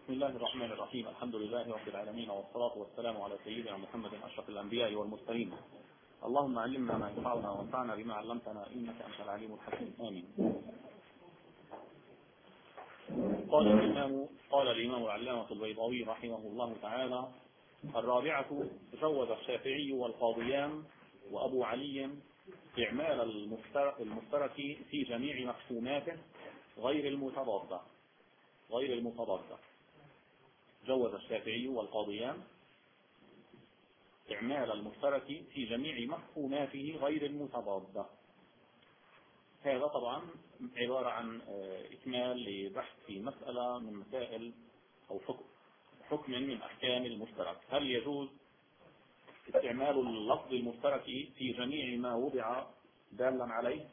بسم الله الرحمن الرحيم. الحمد لله رب العالمين، والصلاة والسلام على سيدنا محمد أشرف الأنبياء والمرسلين. اللهم علمنا ما ينفعنا وانفعنا بما علمتنا إنك أنت العليم الحكيم. آمين. قال الإمام العلامة البيضاوي رحمه الله تعالى: الرابعة: جوز الشافعي والقاضيان وأبو علي إعمال المشترك في جميع مفهوماته غير المتضادة. جوز الشافعي والقاضيان إعمال المشترك في جميع مفهوماته غير المتضادة. هذا طبعا عبارة عن إكمال لبحث في مسألة من مسائل أو حكم من أحكام المشترك. هل يجوز استعمال اللفظ المشترك في جميع ما وضع دالا عليه؟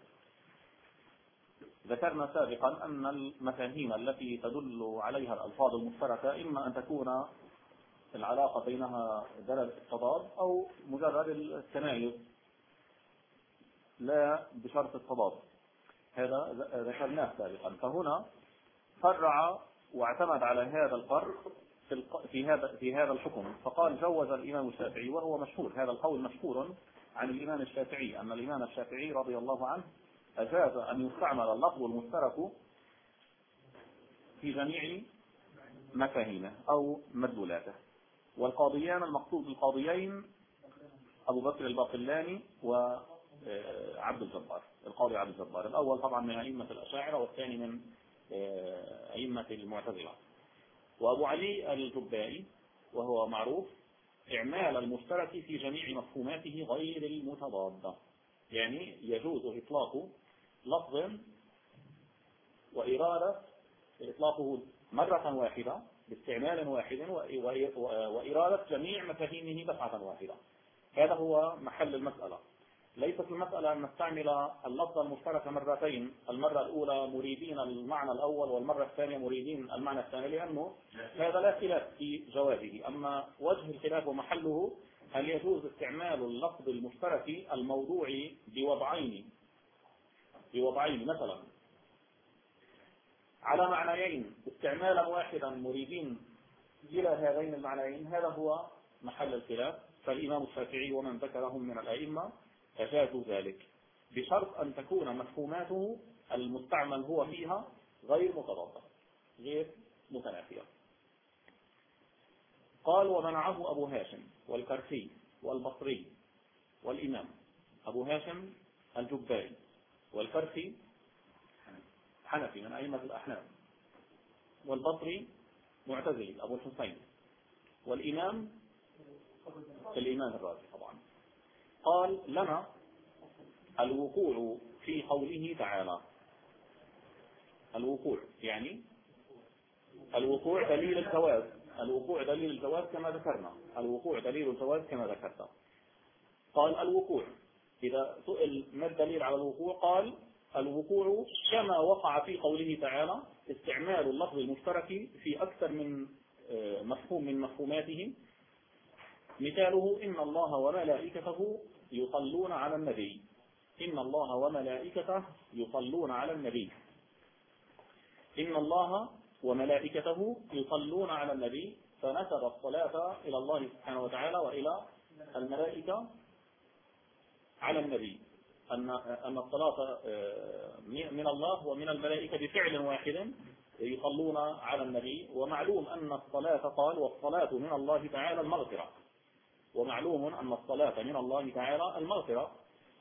ذكرنا سابقا أن المفاهيم التي تدل عليها الألفاظ المشتركة إما أن تكون العلاقة بينها دلالة التضاد أو مجرد التمايز لا بشرط التضاد. هذا ذكرناه سابقا. فهنا فرع واعتمد على هذا الفرع في هذا الحكم، فقال: جوز الإمام الشافعي، وهو مشهور، هذا القول مشهور عن الإمام الشافعي، أن الإمام الشافعي رضي الله عنه أجاز أن يستعمل اللفظ المشترك في جميع مفاهيمه أو مدلولاته. والقاضيان المقصود بالقاضيين أبو بكر الباقلاني وعبد الجبار، القاضي عبد الجبار، الأول طبعا من أئمة الأشاعرة والثاني من أئمة المعتزلة. وأبو علي الجبائي وهو معروف إعمال المشترك في جميع مفهوماته غير المتضادة، يعني يجوز إطلاق لفظ وإرادة إطلاقه مرة واحدة باستعمال واحد وإرادة جميع مفاهيمه دفعة واحدة. هذا هو محل المسألة. ليست المسألة أن نستعمل اللفظ المشترك مرتين، المرة الأولى مريدين المعنى الأول والمرة الثانية مريدين المعنى الثاني، لأنه هذا لا خلاف في جوازه. أما وجه الخلاف ومحله: هل يجوز استعمال اللفظ المشترك الموضوع بوضعين مثلا على معنيين استعمالا واحدا مريدين إلى هذين المعنيين؟ هذا هو محل الخلاف. فالإمام الشافعي ومن ذكرهم من الأئمة أجازوا ذلك بشرط أن تكون مفهوماته المستعمل هو فيها غير متضادة غير متنافية. قال: ومنعه أبو هاشم والكرخي والبصري والإمام. أبو هاشم الجبائي، والكرخي حنفي من أئمة الأحناف، والبصري معتزلي أبو الحسين، والإمام الإمام الرازي طبعا. قال: لنا الوقوع في قوله تعالى. الوقوع يعني الوقوع دليل الجواز، الوقوع دليل الجواز كما ذكرنا، الوقوع دليل الجواز كما ذكرت. قال: الوقوع، إذا سئل ما الدليل على الوقوع قال: الوقوع كما وقع في قوله تعالى استعمال اللفظ المشترك في أكثر من مفهوم من مفهوماته. مثاله: إن الله وملائكته يصلون على النبي. إن الله وملائكته يصلون على النبي. إن الله وملائكته يصلون على النبي، فنسب الصلاة إلى الله سبحانه وتعالى وإلى الملائكة على النبي، أن الصلاة من الله ومن الملائكة بفعل واحد يصلون على النبي. ومعلوم أن الصلاة قال: والصلاة من الله تعالى المغفرة، ومعلوم أن الصلاة من الله تعالى المغفرة،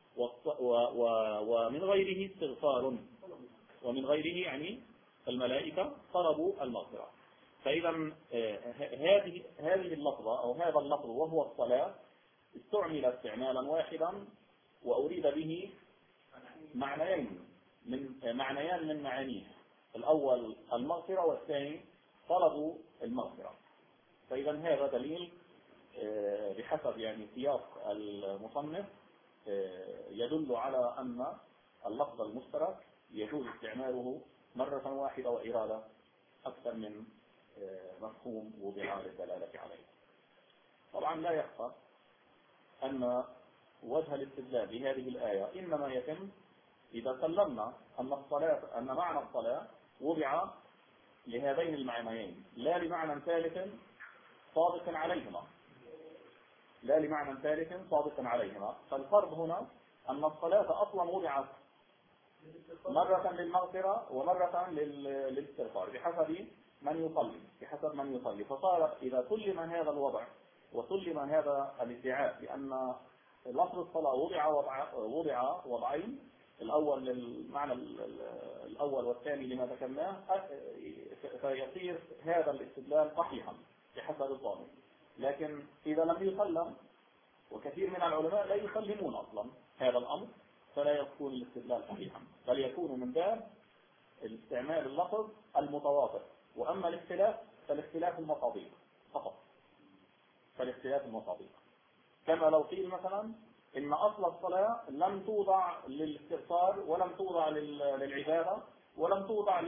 ومن غيره استغفار، ومن غيره يعني الملائكة طلبوا المغفرة. فإذا هذه اللفظة أو هذا اللفظ وهو الصلاة استعمل استعمالا واحدا وأريد به معنيان من معانيه، الأول المغفرة والثاني طلب المغفرة. فإذا هذا دليل بحسب يعني سياق المصنف يدل على أن اللفظ المشترك يجوز استعماله مرة واحدة وإرادة أكثر من مفهوم وضع للدلالة عليه. طبعا لا يخفى أن وجه الاستدلال بهذه الآية إنما يتم إذا سلمنا أن معنى الصلاة وضع لهذين المعنيين لا لمعنى ثالث صادق عليهما، لا لمعنى ثالث صادق عليهما. فالفرض هنا أن الصلاة أصلا وضعت مرة للمغفرة ومرة للاستغفار بحسب من يصلي. فصار إذا سلم هذا الوضع وسلم هذا الادعاء بأن لفظ الصلاة وضع وضعين، الأول للمعنى الأول والثاني لما ذكرناه، فيصير هذا الاستدلال صحيحا بحسب الظاهر. لكن إذا لم يسلم، وكثير من العلماء لا يسلمون أصلا هذا الأمر، فلا يكون الاستدلال صحيحا، بل يكون من باب الاستعمال اللفظ المتواطئ. وأما الاختلاف فالاختلاف المصاديق فقط، فالاختلاف المصاديق. كما لو قيل مثلا إن أصل الصلاة لم توضع للاستغفار ولم توضع للعبادة ولم توضع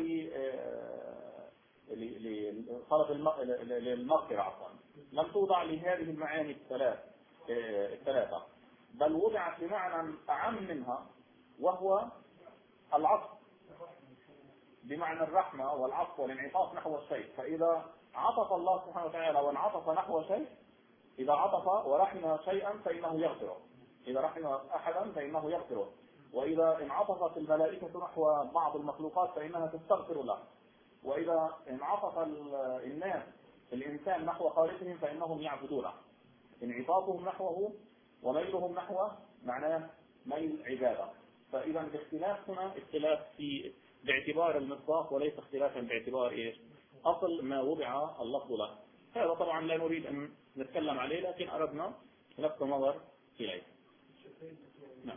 لطلب للمغفرة عفوا، لم توضع لهذه المعاني الثلاثة، بل وضعت لمعنى أعم منها وهو العطف، بمعنى الرحمة والعطف والانعطاف نحو الشيء. فإذا عطف الله سبحانه وتعالى وانعطف نحو شيء، إذا عطف ورحم شيئا فإنه يغفره، إذا رحم أحدا فإنه يغفره، وإذا انعطفت الملائكة نحو بعض المخلوقات فإنها تستغفر له، وإذا انعطف الإنسان نحو خالقهم فإنهم يعبدونه. انعطافهم نحوه وميلهم نحوه معناه ميل عبادة. فإذا الاختلاف هنا اختلاف باعتبار المصداق وليس اختلافا باعتبار ايش؟ أصل ما وضع اللفظ له. هذا طبعا لا نريد أن نتكلم عليه، لكن أردنا لفت نظر إليه. نعم.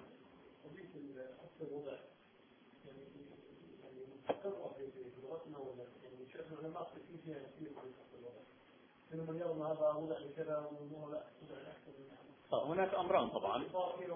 هناك أمران طبعا.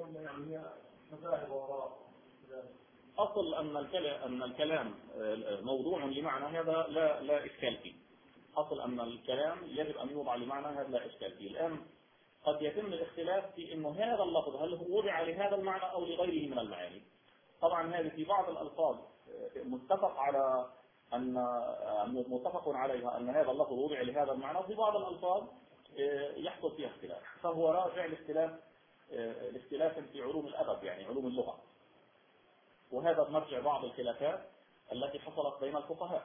أصل أن الكلام موضوع لمعنى، هذا لا إشكال فيه. أصل أن الكلام يجب أن يوضع لمعنى، هذا لا إشكال فيه. الآن قد يتم الاختلاف في إنه هذا اللفظ هل هو وضع لهذا المعنى أو لغيره من المعاني. طبعا هذه في بعض الألفاظ متفق عليها أن هذا اللفظ وضع لهذا المعنى، وفي بعض الألفاظ يحصل فيها اختلاف، فهو راجع لاختلاف في علوم الأدب، يعني علوم اللغة. وهذا مرجع بعض الخلافات التي حصلت بين الفقهاء،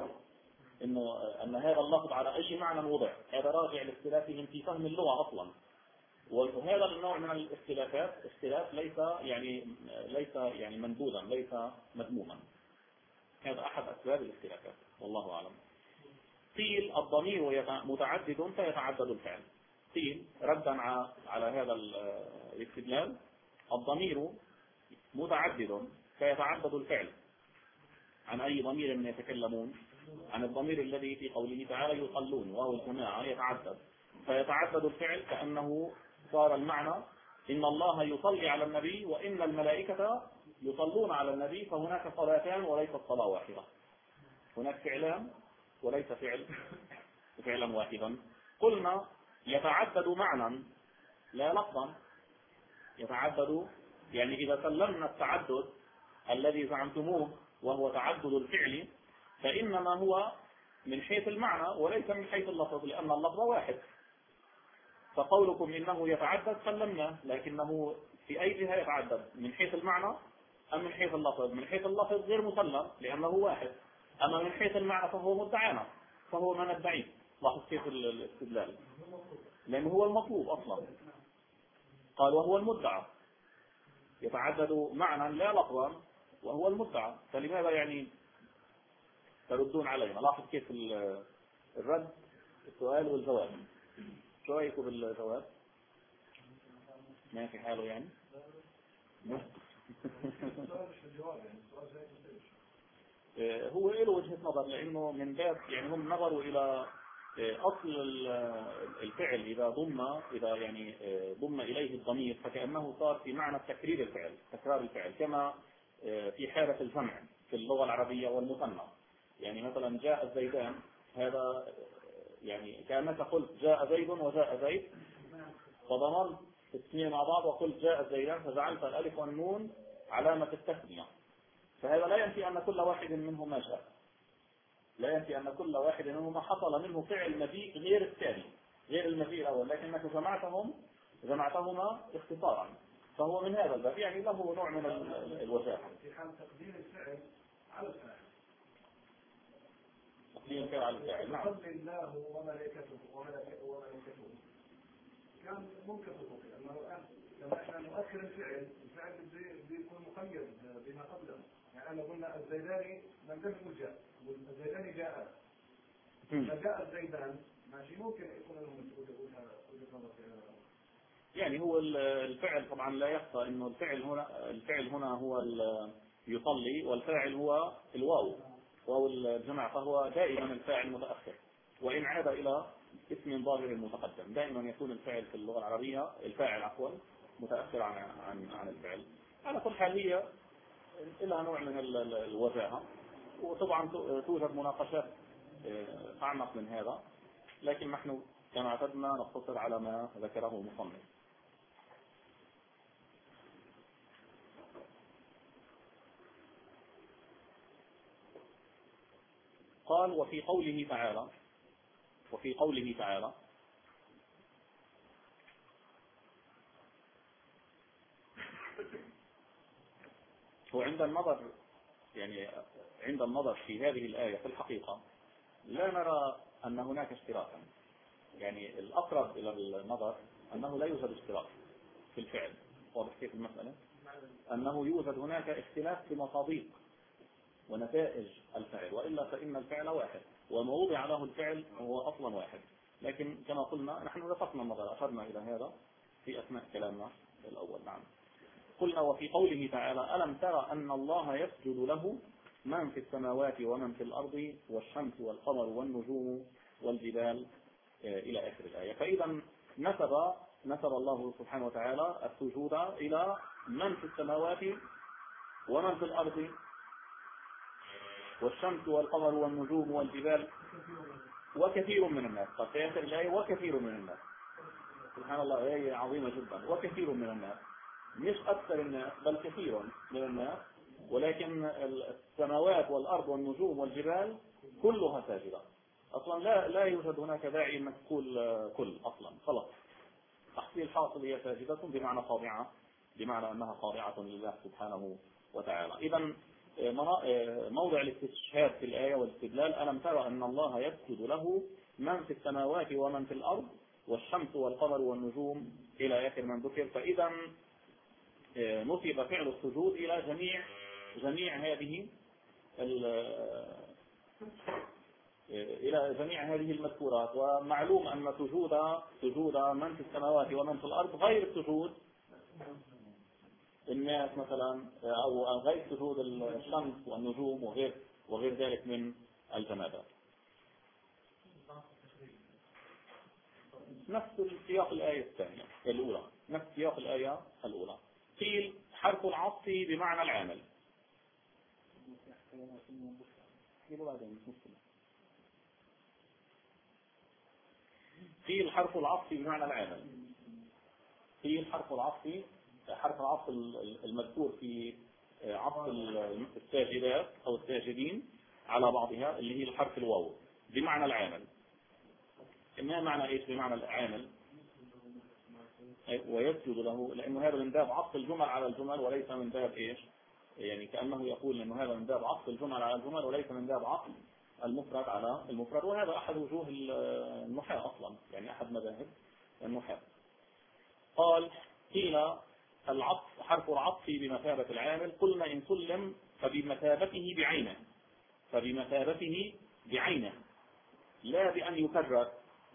أن هذا اللفظ على أي معنى وضع، هذا راجع لاختلافهم في فهم اللغة أصلا. وهذا النوع من الاختلافات اختلاف ليس يعني منبوذا، ليس مذموما. هذا أحد أسباب الاختلافات، والله أعلم. قيل الضمير متعدد فيتعدد الفعل. قيل ردا على هذا الاستدلال الضمير متعدد فيتعدد الفعل. عن أي ضمير يتكلمون؟ عن الضمير الذي في قوله تعالى يصلون، وهو الجماعة يتعدد فيتعدد الفعل، كأنه صار المعنى إن الله يصلي على النبي وإن الملائكة يصلون على النبي، فهناك صلاتان وليست صلاة واحدة، هناك فعلان وليس فعلا واحدا. قلنا يتعدد معنى لا لفظا، يتعدد يعني إذا سلمنا التعدد الذي زعمتموه وهو تعدد الفعل، فإنما هو من حيث المعنى وليس من حيث اللفظ، لأن اللفظ واحد. فقولكم إنه يتعدد سلمنا، لكنه في أي جهة يتعدد؟ من حيث المعنى أم من حيث اللفظ؟ من حيث اللفظ غير مسلم لأنه واحد، أما من حيث المعنى فهو مدعانا، فهو ما ندعيه. لاحظ كيف الاستدلال، لأنه هو المطلوب أصلا. قال وهو المدعى، يتعدد معنى لا لفظا وهو المدعى، فلماذا يعني تردون علينا؟ لاحظ كيف الرد، السؤال والجواب. شو رأيكم بالجواب؟ ما في حاله يعني؟ هو له وجهة نظر، لأنه من باب يعني هم نظروا إلى أصل الفعل إذا ضم إليه الضمير، فكأنه صار في معنى تكرار الفعل، كما في حالة الجمع في اللغة العربية والمثنى. يعني مثلا جاء الزيدان، هذا يعني كأنك قلت جاء زيد وجاء زيد، فضمرت الاثنين مع بعض وقلت جاء الزيدان، فجعلت الألف والنون علامة التثنية، فهذا لا ينفي أن كل واحد منهما جاء. لا ينفي أن كل واحد منهما حصل منه فعل مجيء غير الثاني، غير المجيء الأول، لكنك جمعتهما اختصارا، فهو من هذا الباب يعني له نوع من الوجاهة. في حال تقديم الفعل على الفاعل. تقديم الفعل على الفاعل. نعم. يصلي الله وملائكته كان ممكن تطبق، لأنه الآن لما احنا نؤخر الفعل بده يكون مقيد بما قبله. يعني أنا قلنا الزيداني لم يكن جاء، والزيداني جاء. إذا جاء الزيدان ماشي ممكن يكون لهم وجهة نظر في هذا. يعني هو الفعل طبعا لا يخفى انه الفعل هنا هو يصلي، والفاعل هو الواو، واو الجمع، فهو دائما الفاعل متأخر، وإن عاد إلى اسم ظاهر المتقدم دائما يكون الفعل في اللغة العربية الفاعل عفوا متأخر عن الفعل. على كل حال هي لها نوع من الوجاهة، وطبعا توجد مناقشات أعمق من هذا، لكن نحن كما اعتدنا نقتصر على ما ذكره المصنف. قال وفي قوله تعالى هو عند النظر في هذه الآية في الحقيقة لا نرى أن هناك اشتراكا، يعني الأقرب إلى النظر أنه لا يوجد اشتراك في الفعل. واضح كيف المسألة؟ أنه يوجد هناك اختلاف في مصادق ونتائج الفعل، وإلا فإن الفعل واحد وما وضع له الفعل هو أصلا واحد. لكن كما قلنا نحن رفقنا النظر، أشرنا إلى هذا في أثناء كلامنا الأول. نعم. قلنا وفي قوله تعالى ألم ترى أن الله يسجد له من في السماوات ومن في الأرض والشمس والقمر والنجوم والجبال إلى آخر الآية. فإذا نسب الله سبحانه وتعالى السجود إلى من في السماوات ومن في الأرض والشمس والقمر والنجوم والجبال وكثير من الناس. قد تأتي الآية وكثير من الناس، سبحان الله، آية عظيمة جدا. وكثير من الناس، مش أكثر الناس بل كثير من الناس، ولكن السماوات والأرض والنجوم والجبال كلها ساجدة. أصلا لا يوجد هناك داعي أن تقول كل، أصلا خلاص تحصيل حاصل هي ساجدة بمعنى خاضعة، بمعنى أنها خاضعة لله سبحانه وتعالى. إذا موضع الاستشهاد في الآية والاستدلال ألم ترى أن الله يسجد له من في السماوات ومن في الأرض والشمس والقمر والنجوم إلى آخر من ذكر. فإذا نسب فعل السجود إلى جميع هذه المذكورات. ومعلوم أن سجود من في السماوات ومن في الأرض غير سجود الناس مثلا، أو غير سجود الشمس والنجوم وغير ذلك من الجمادات. نفس سياق الآية الأولى، نفس سياق الآية الأولى. قيل حرف العطف بمعنى العامل. قيل حرف العطف بمعنى العامل. قيل حرف العطف المذكور في عطف الساجدات أو الساجدين على بعضها اللي هي الحرف الواو بمعنى العامل. ما معنى ايش بمعنى العامل؟ ويسجد له، لأنه هذا من باب عطف الجمل على الجمل وليس من باب ايش، يعني كأنه يقول أنه هذا من باب عطف الجمل على الجمل وليس من باب عطف المفرد على المفرد. وهذا أحد وجوه النحاة أصلا، يعني أحد مذاهب النحاة. قال قيل العطف حرف العطف بمثابة العامل. قلنا إن سلم فبمثابته بعينه لا بأن يكرر،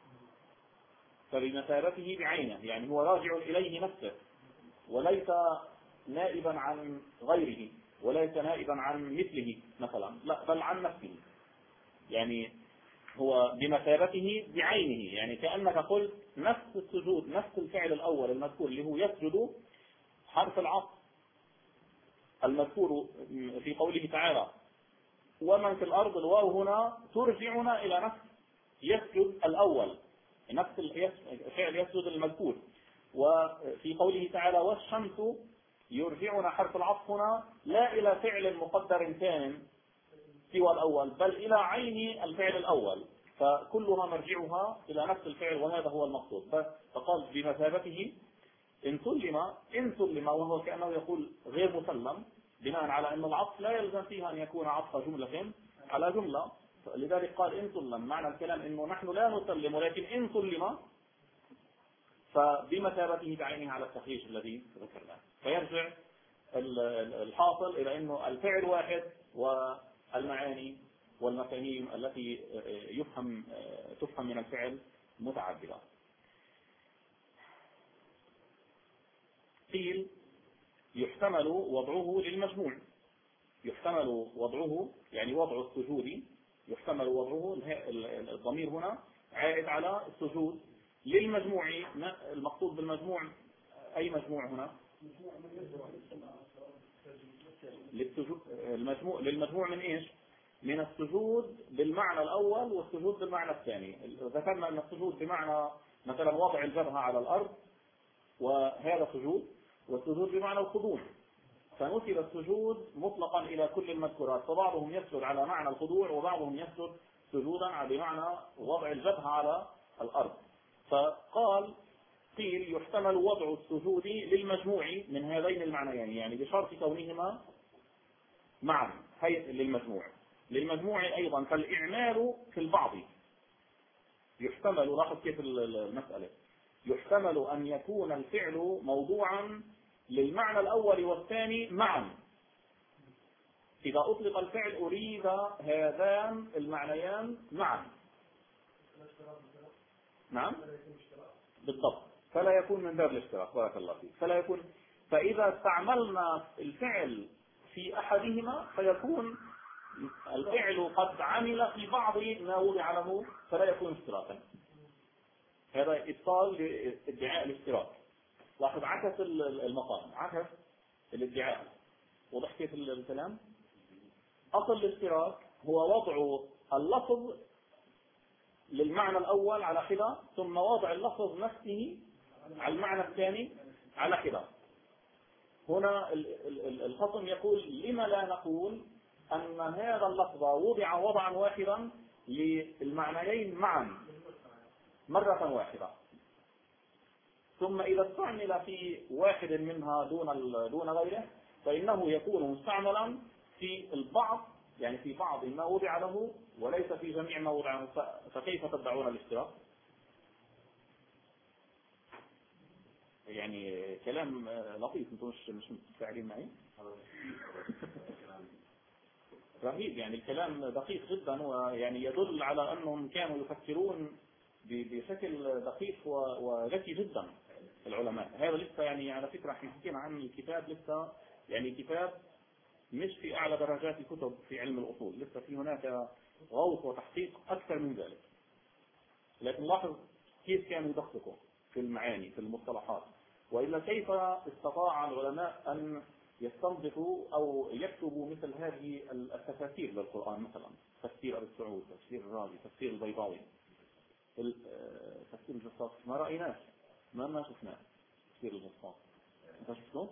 فبمثابته بعينه يعني هو راجع إليه نفسه وليس نائبا عن غيره، وليس نائبا عن مثله مثلا، لا بل عن نفسه. يعني هو بمثابته بعينه، يعني كأنك قلت نفس السجود، نفس الفعل الأول المذكور اللي هو يسجد، حرف العطف المذكور في قوله تعالى ومن في الأرض، الواو هنا ترجعنا إلى نفس يسجد الأول، نفس الفعل يسجد المذكور. وفي قوله تعالى والشمس يرجعنا حرف العطف هنا لا إلى فعل مقدر ثان سوى الأول، بل إلى عين الفعل الأول، فكلها مرجعها إلى نفس الفعل، وهذا هو المقصود. فقال بمثابته إن سلم، وهو كأنه يقول غير مسلم، بناء على أن العطف لا يلزم فيها أن يكون عطف جملة على جملة. لذلك قال إن سلم، معنى الكلام إنه نحن لا نسلم، ولكن إن سلم فبمثابته بعينه على التخريج الذي ذكرناه. فيرجع الحاصل إلى أنه الفعل واحد، والمعاني والمفاهيم التي تفهم من الفعل متعددة. قيل يحتمل وضعه للمجموع، يحتمل وضعه يعني وضع السجود، يحتمل وضعه، الضمير هنا عائد على السجود للمجموع. المقصود بالمجموع أي مجموع هنا؟ للمجموع من إيش؟ من السجود بالمعنى الأول والسجود بالمعنى الثاني. ذكرنا أن السجود بمعنى مثلا وضع الجبهة على الأرض، وهذا سجود، والسجود بمعنى الخضوع، فنسب السجود مطلقا إلى كل المذكورات، فبعضهم يسجد على معنى الخضوع، وبعضهم يسجد سجودا بمعنى وضع الجبهة على الأرض. فقال قيل يحتمل وضع السجود للمجموع من هذين المعنيين، يعني بشرط كونهما معا هي للمجموع أيضا. فالإعمال في البعض يحتمل، لاحظ كيف المسألة، يحتمل أن يكون الفعل موضوعا للمعنى الأول والثاني معا. إذا أطلق الفعل أريد هذان المعنيان معا. نعم بالضبط، فلا يكون من باب الاشتراك. بارك الله فيك. فلا يكون، فإذا استعملنا الفعل في أحدهما فيكون الفعل قد عمل في بعض ما وضع له، فلا يكون اشتراكا. هذا إبطال لادعاء الاشتراك. لاحظ عكس المقام، عكس الادعاء. وضح كيف الكلام؟ أصل الاشتراك هو وضع اللفظ للمعنى الأول على حدة، ثم وضع اللفظ نفسه على المعنى الثاني على حدة. هنا الخصم يقول لما لا نقول أن هذا اللفظ وضع وضعا واحدا للمعنيين معا مرة واحدة، ثم إذا استعمل في واحد منها دون غيره فإنه يكون مستعملا في البعض، يعني في بعض ما وضع له وليس في جميع ما وضع له. فكيف تدعون الاشتراك؟ يعني كلام لطيف، انتم مش متفاعلين معي؟ رهيب، يعني الكلام دقيق جدا، ويعني يدل على أنهم كانوا يفكرون بشكل دقيق وذكي جدا العلماء. هذا لسه يعني على فكرة احنا حكينا عن الكتاب، لسه يعني كتاب مش في أعلى درجات الكتب في علم الأصول، لسه في هناك غوص وتحقيق أكثر من ذلك. لكن لاحظ كيف كانوا يدققوا في المعاني في المصطلحات، وإلا كيف استطاع العلماء أن يستنبطوا أو يكتبوا مثل هذه التفاسير للقرآن، مثلا تفسير أبي السعود، تفسير الرازي، تفسير البيضاوي، تفسير الجصاص. ما رأيناش، ما شفناه تفسير الجصاص. انت شفتوه؟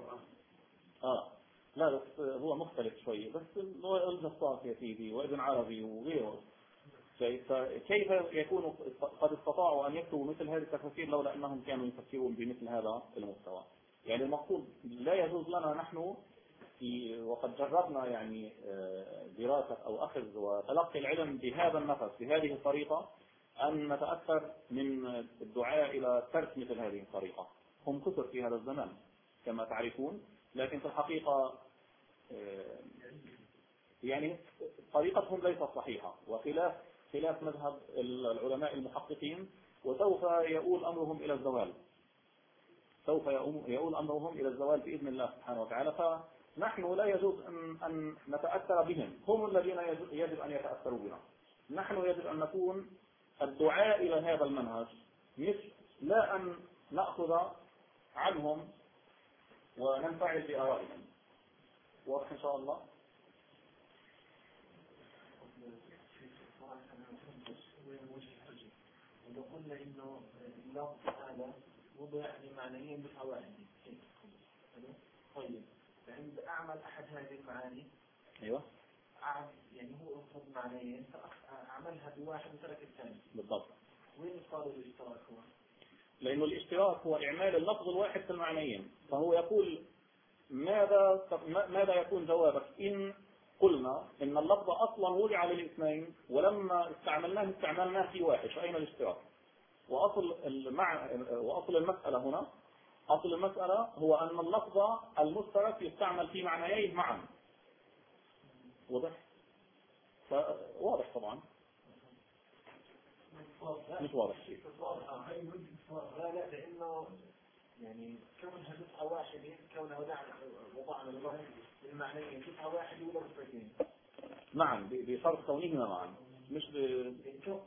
لا بس هو مختلف شوي، بس الجصاص يا سيدي وابن عربي وغيره. كيف يكون قد استطاعوا أن يكتبوا مثل هذه التفاسير لولا أنهم كانوا يفكرون بمثل هذا المستوى؟ يعني المقصود لا يجوز لنا نحن وقد جربنا يعني دراسة أو أخذ وتلقي العلم بهذا النفس بهذه الطريقة أن نتأثر من الدعاء إلى ترك مثل هذه الطريقة. هم كثر في هذا الزمان كما تعرفون، لكن في الحقيقة يعني طريقتهم ليست صحيحة، وخلاف مذهب العلماء المحققين، وسوف يؤول أمرهم إلى الزوال، سوف يؤول أمرهم إلى الزوال بإذن الله سبحانه وتعالى. فنحن لا يجوز أن نتأثر بهم، هم الذين يجب أن يتأثروا بنا. نحن يجب أن نكون الدعاء إلى هذا المنهج، لا أن نأخذ عنهم وننفعل بآرائهم. واضح إن شاء الله؟ لو قلنا إنه اللفظ هذا وضع لمعنيين بالفوائد. طيب عند أعمل أحد هذه المعاني، أيوة، يعني هو أخذ معنيين عملها بواحد وترك الثاني. بالضبط. وين صار الاشتراك هو؟ لأنه الاشتراك هو إعمال اللفظ الواحد في المعنيين، فهو يقول ماذا يكون جوابك إن قلنا إن اللفظ أصلا وضع للاثنين ولما استعملناه في واحد، فأين الاشتراك؟ وأصل المسألة هنا، أصل المسألة هو أن اللفظ المشترك يستعمل في معنيين معا. واضح؟ واضح طبعا. مش واضح شيء. لا لأنه يعني كونها دفعة واحدة، كونها وضعنا المعنيين دفعة واحدة ولا دفعتين. نعم، بشرط كونهما معا، مش اللفظ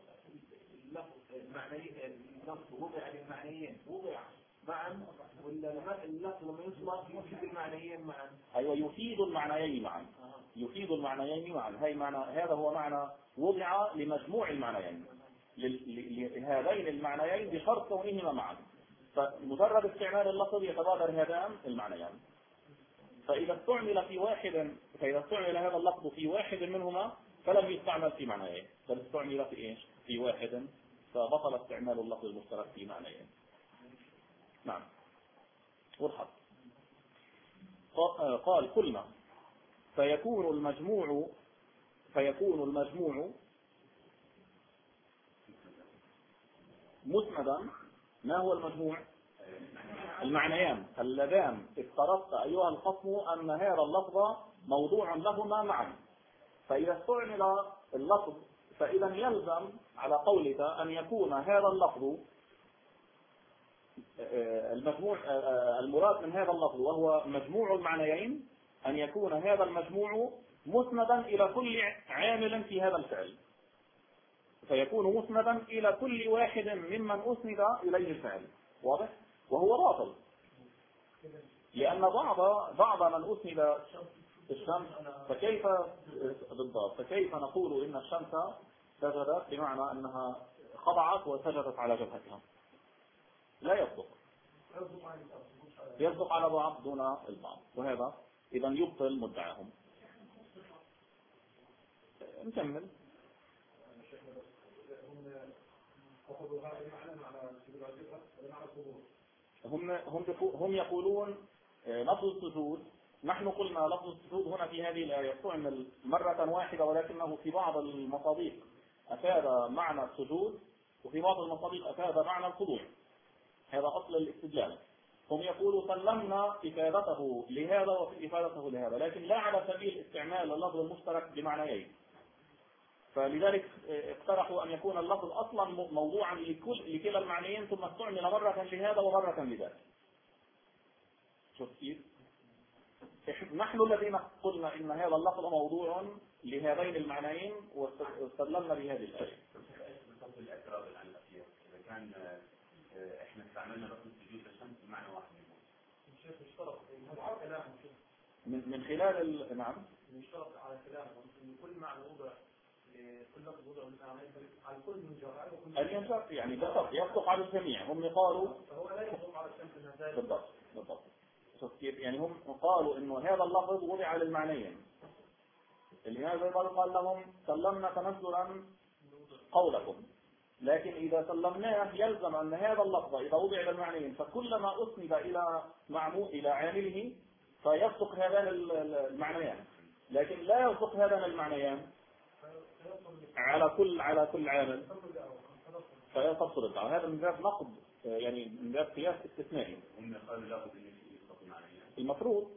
وضع للمعنيين وضع معا، ولا اللفظ لما يصبح يفيد المعنيين معا. أيوة، يفيد المعنيين معا. يفيد المعنيين معا. هذا هو معنى وضع لمجموع المعنيين، لهذين المعنيين بشرط كونهما معا. فمجرد استعمال اللفظ يتبادر هذان المعنيان. فإذا استعمل هذا اللفظ في واحد منهما فلم يستعمل في معنيين، بل استعمل في ايش؟ في واحد، فبطل استعمال اللفظ المشترك في معنيين. نعم. وضحت. قال قلنا فيكون المجموع مسندا. ما هو المجموع؟ المعنيان اللذان افترضت أيها الخصم أن هذا اللفظ موضوع لهما معا. فإذا استعمل اللفظ فإذا يلزم على قولك أن يكون هذا اللفظ المجموع، المراد من هذا اللفظ وهو مجموع المعنيين، أن يكون هذا المجموع مسندا إلى كل عامل في هذا الفعل، فيكون مسندا إلى كل واحد ممن أسند إليه الفعل. واضح؟ وهو باطل، لأن بعض من أسند الشمس، فكيف نقول إن الشمس سجدت بمعنى أنها خضعت وسجدت على جبهتها؟ لا يصدق على بعض دون البعض، وهذا إذا يبطل مدعاهم. نكمل. هم يقولون لفظ السجود. نحن قلنا لفظ السجود هنا في هذه الآية استعمل مرة واحدة، ولكنه في بعض المصادق أفاد معنى السجود وفي بعض المصادق أفاد معنى الخضوع. هذا أصل الاستدلال. هم يقولوا سلمنا إفادته لهذا وإفادته لهذا، لكن لا على سبيل استعمال اللفظ المشترك بمعنيين. فلذلك اقترحوا أن يكون اللفظ أصلا موضوعا لكلا المعنيين، ثم استعمل مرة لهذا ومرة لذاك. شوف كيف؟ نحن الذين قلنا إن هذا اللفظ موضوع لهذين المعنيين واستدللنا بهذه الآية. الاعتراض عن الأخير إذا كان إحنا استعملنا لفظ السجود للشمس بمعنى واحد من خلال نعم يشترط على كلامهم إن كل معنى وضع، كل لفظ وضع على كل من جرى الإنشاء، يعني بالضبط يصدق على الجميع. هم قالوا فهو لا يصدق على الشمس. بالضبط. شوف كيف؟ يعني هم قالوا إنه هذا اللفظ وضع للمعنيين. لماذا؟ قال لهم سلمنا تنزلا قولكم، لكن إذا سلمناه يلزم أن هذا اللفظ إذا وضع للمعنيين فكلما أسند إلى عامله فيصدق هذان المعنيان، لكن لا يصدق هذان المعنيان على كل عامل فيصدق الدعوة. هذا من باب نقد، يعني من باب قياس استثنائي. المفروض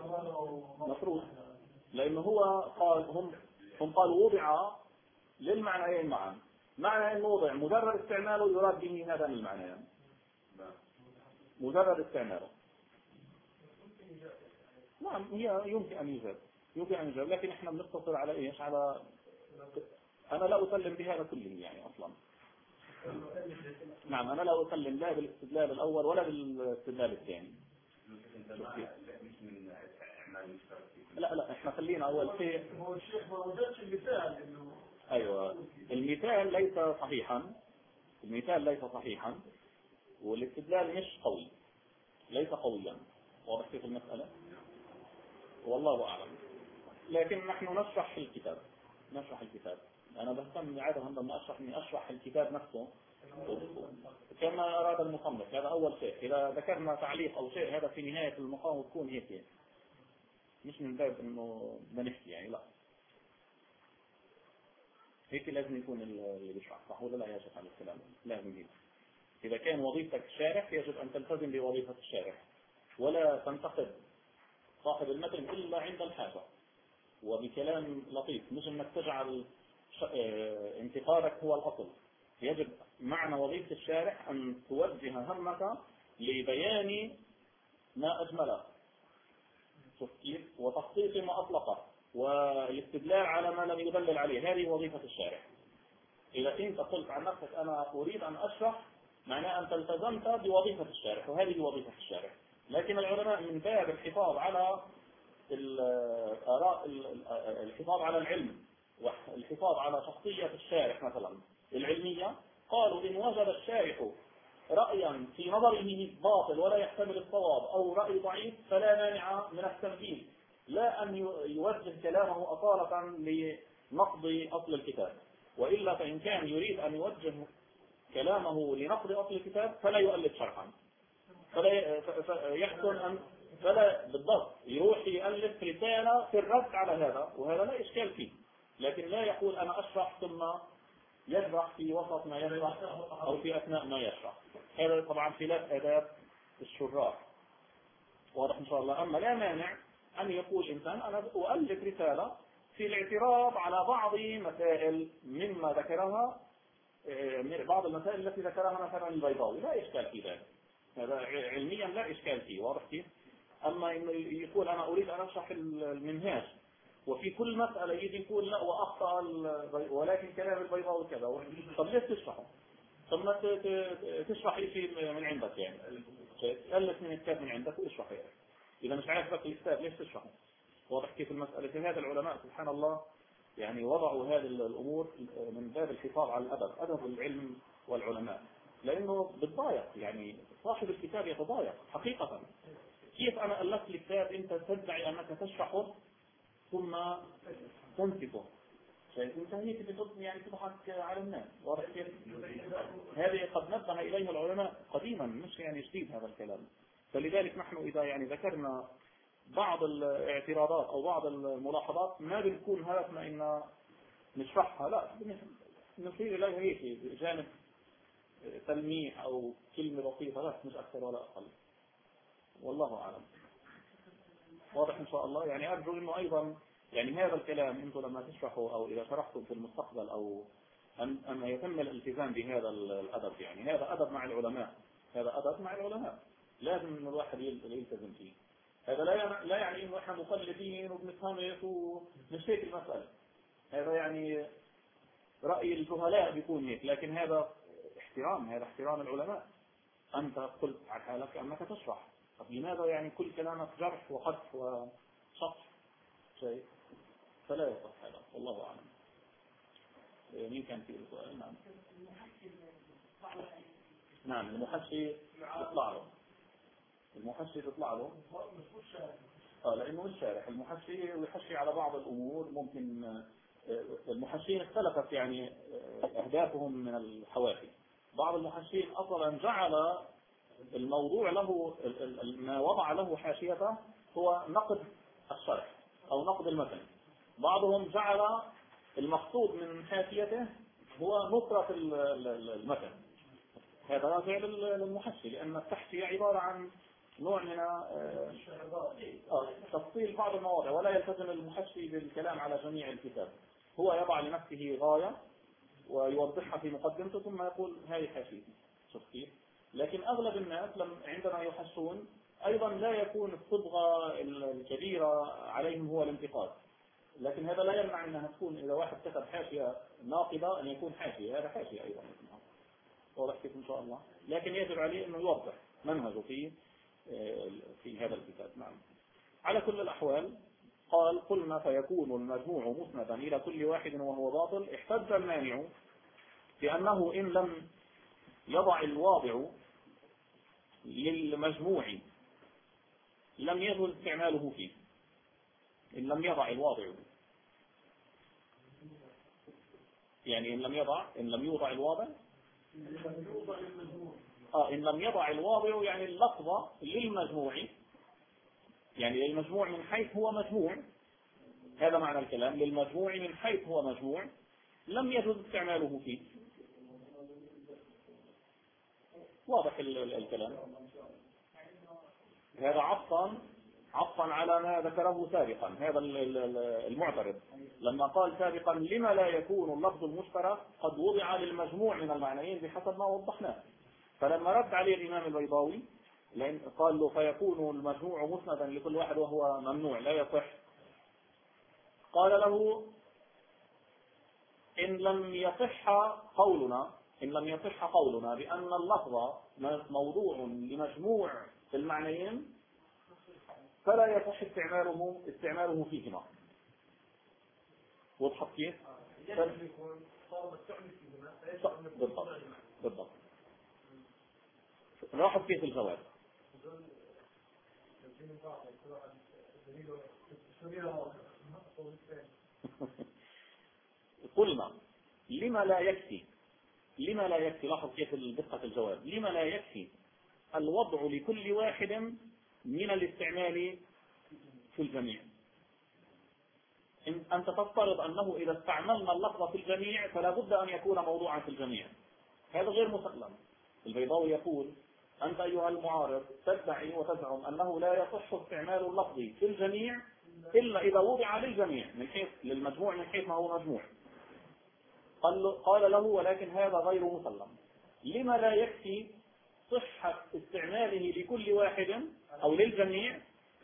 لأنه هو قال هم قالوا وضع للمعنيين معا. معنى أنه وضع مجرد استعماله يراد به هذا المعنيين، مجرد استعماله. نعم، هي يمكن أن يجاب، لكن احنا بنقتصر على ايش؟ على انا لا اسلم بهذا كله يعني اصلا. نعم، انا لا اسلم لا بالاستدلال الاول ولا بالاستدلال الثاني. لا احنا خلينا اول شيء. هو الشيخ ما وجدش المثال انه ايوه، المثال ليس صحيحا والاستدلال مش قوي، ليس قويا. واضح كيف المسألة؟ والله اعلم. لكن نحن نشرح الكتاب. أنا بهتم عادة لما أشرح الكتاب نفسه كما أراد المصنف. هذا أول شيء. إذا ذكرنا تعليق أو شيء هذا في نهاية المقام تكون هيك، مش من باب إنه بنحكي يعني، لا هيك لازم يكون اللي بيشرح، صح ولا لا يا شيخ على الكلام؟ لازم هيك. إذا كان وظيفتك شارح يجب أن تلتزم بوظيفة الشارح، ولا تنتقد صاحب المتن إلا عند الحاجة وبكلام لطيف، مش انك تجعل انتقادك هو الاصل. يجب معنى وظيفة الشارح ان توجه همك لبيان ما اجمله، شوف كيف، وتخصيص ما اطلقه، والاستدلال على ما لم يدلل عليه. هذه وظيفة الشارح. اذا انت قلت عن نفسك انا اريد ان اشرح، معناه انت التزمت بوظيفة الشارح، وهذه وظيفة الشارح. لكن العلماء من باب الحفاظ على الحفاظ على العلم والحفاظ على شخصية الشارح مثلا العلمية، قالوا إن وجد الشارح رأيا في نظره باطل ولا يحتمل الصواب أو رأي ضعيف فلا مانع من التنبيه، لا أن يوجه كلامه أصالة لنقض أصل الكتاب. وإلا فإن كان يريد أن يوجه كلامه لنقض أصل الكتاب فلا يؤلف شرحا، فلا بالضبط يروح يألف رسالة في الرد على هذا، وهذا لا إشكال فيه. لكن لا يقول أنا أشرح ثم يشرح في وسط ما يشرح أو في أثناء ما يشرح. هذا طبعا خلاف آداب الشراح، واضح إن شاء الله. أما لا مانع أن يقول إنسان أنا أؤلف رسالة في الاعتراض على بعض مسائل مما ذكرها، بعض المسائل التي ذكرها مثلا البيضاوي، لا إشكال في ذلك، هذا علميا لا إشكال فيه، واضح كيف. أما إنه يقول أنا أريد أن أشرح المنهاج وفي كل مسألة يجي يقول لا وأخطأ ولكن كلام البيضاوي كذا، طب ليش تشرحه؟ طب ما تشرح شيء من عندك يعني، تألف من الكتاب من عندك واشرح يعني. إذا مش عاجبك الكتاب ليش تشرحه؟ واضح كيف المسألة. في هذا العلماء سبحان الله يعني وضعوا هذه الأمور من باب الحفاظ على الأدب، أدب العلم والعلماء، لأنه بالضايق يعني صاحب الكتاب يتضايق حقيقة. كيف أنا ألفت الكتاب أنت تدعي أنك تشرحه ثم تنسفه؟ أنت هيك يعني تضحك على الناس، واضح كيف. هذه قد نبه إليها العلماء قديما، مش يعني جديد هذا الكلام. فلذلك نحن إذا يعني ذكرنا بعض الاعتراضات أو بعض الملاحظات ما بنكون هدفنا إن نشرحها، لا نصير إليها هيك جانب تلميح أو كلمة بسيطة، لا مش أكثر ولا أقل، والله أعلم. واضح إن شاء الله. يعني أرجو إنه أيضا يعني هذا الكلام أنتم لما تشرحوا أو إذا شرحتم في المستقبل أو أن يتم الالتزام بهذا الأدب، يعني هذا أدب مع العلماء، هذا أدب مع العلماء لازم إنه الواحد يلتزم فيه. هذا لا يعني إنه إحنا مقلدين وبنفهم ومش هيك المسألة. هذا يعني رأي الجهلاء بيكون هيك، لكن هذا احترام، هذا احترام العلماء. أنت قلت على حالك أنك تشرح، طب لماذا يعني كل كلامك جرح وقذف وشطح شيء؟ فلا يصح هذا، والله أعلم. مين كان فيه السؤال؟ نعم. نعم المحشي يطلع له، المحشي يطلع له لأنه مش شارح. المحشي ويحشي على بعض الأمور، ممكن المحشين اختلفت يعني أهدافهم من الحواشي. بعض المحشين أصلا جعل الموضوع له ما وضع له حاشيته هو نقد الشرح أو نقد المتن. بعضهم جعل المقصود من حاشيته هو نصرة المتن. هذا راجع للمحشي، لأن التحشية عبارة عن نوع من تفصيل بعض المواضع، ولا يلتزم المحشي بالكلام على جميع الكتاب. هو يضع لنفسه غاية ويوضحها في مقدمته ثم يقول هذه حاشيتي، شوف كيف. لكن أغلب الناس عندما يحشون أيضا لا يكون الصبغة الكبيرة عليهم هو الانتقاد، لكن هذا لا يمنع أنها تكون إذا واحد كتب حاشية ناقضة أن يكون حاشية، هذا حاشية أيضا، واضح كيف إن شاء الله. لكن يجب عليه أنه يوضح منهجه في هذا الكتاب. نعم. على كل الأحوال قال قلنا فيكون المجموع مسندا إلى كل واحد وهو باطل. احتج المانع بأنه إن لم يضع الواضع للمجموع لم يجوز استعماله فيه. إن لم يضع الواضع، يعني إن لم يوضع الواضع، إن لم يضع الواضع يعني اللفظة للمجموع، يعني للمجموع من حيث هو مجموع، هذا معنى الكلام، للمجموع من حيث هو مجموع لم يجوز استعماله فيه. واضح الكلام؟ هذا عطفا على ما ذكره سابقا هذا المعترض لما قال سابقا لما لا يكون اللفظ المشترك قد وضع للمجموع من المعنيين بحسب ما وضحناه. فلما رد عليه الإمام البيضاوي قال له فيكون المجموع مسندا لكل واحد وهو ممنوع لا يصح، قال له إن لم يصح قولنا بأن اللفظ موضوع لمجموع المعنيين فلا يصح استعماله فيهما. وضحت كيف؟ بالضبط. لاحظ كيف الجواب. قلنا لما لا يكفي، لاحظ كيف دقة الجواب، لما لا يكفي الوضع لكل واحد من الاستعمال في الجميع. أنت تفترض أنه إذا استعملنا اللفظ في الجميع فلا بد أن يكون موضوعا في الجميع، هذا غير مسلم. البيضاوي يقول أنت أيها المعارض تدعي وتزعم أنه لا يصح استعمال اللفظ في الجميع إلا إذا وضع للجميع من حيث للمجموع من حيث ما هو مجموع. قال له ولكن هذا غير مسلم. لما لا يكفي صحة استعماله لكل واحد أو للجميع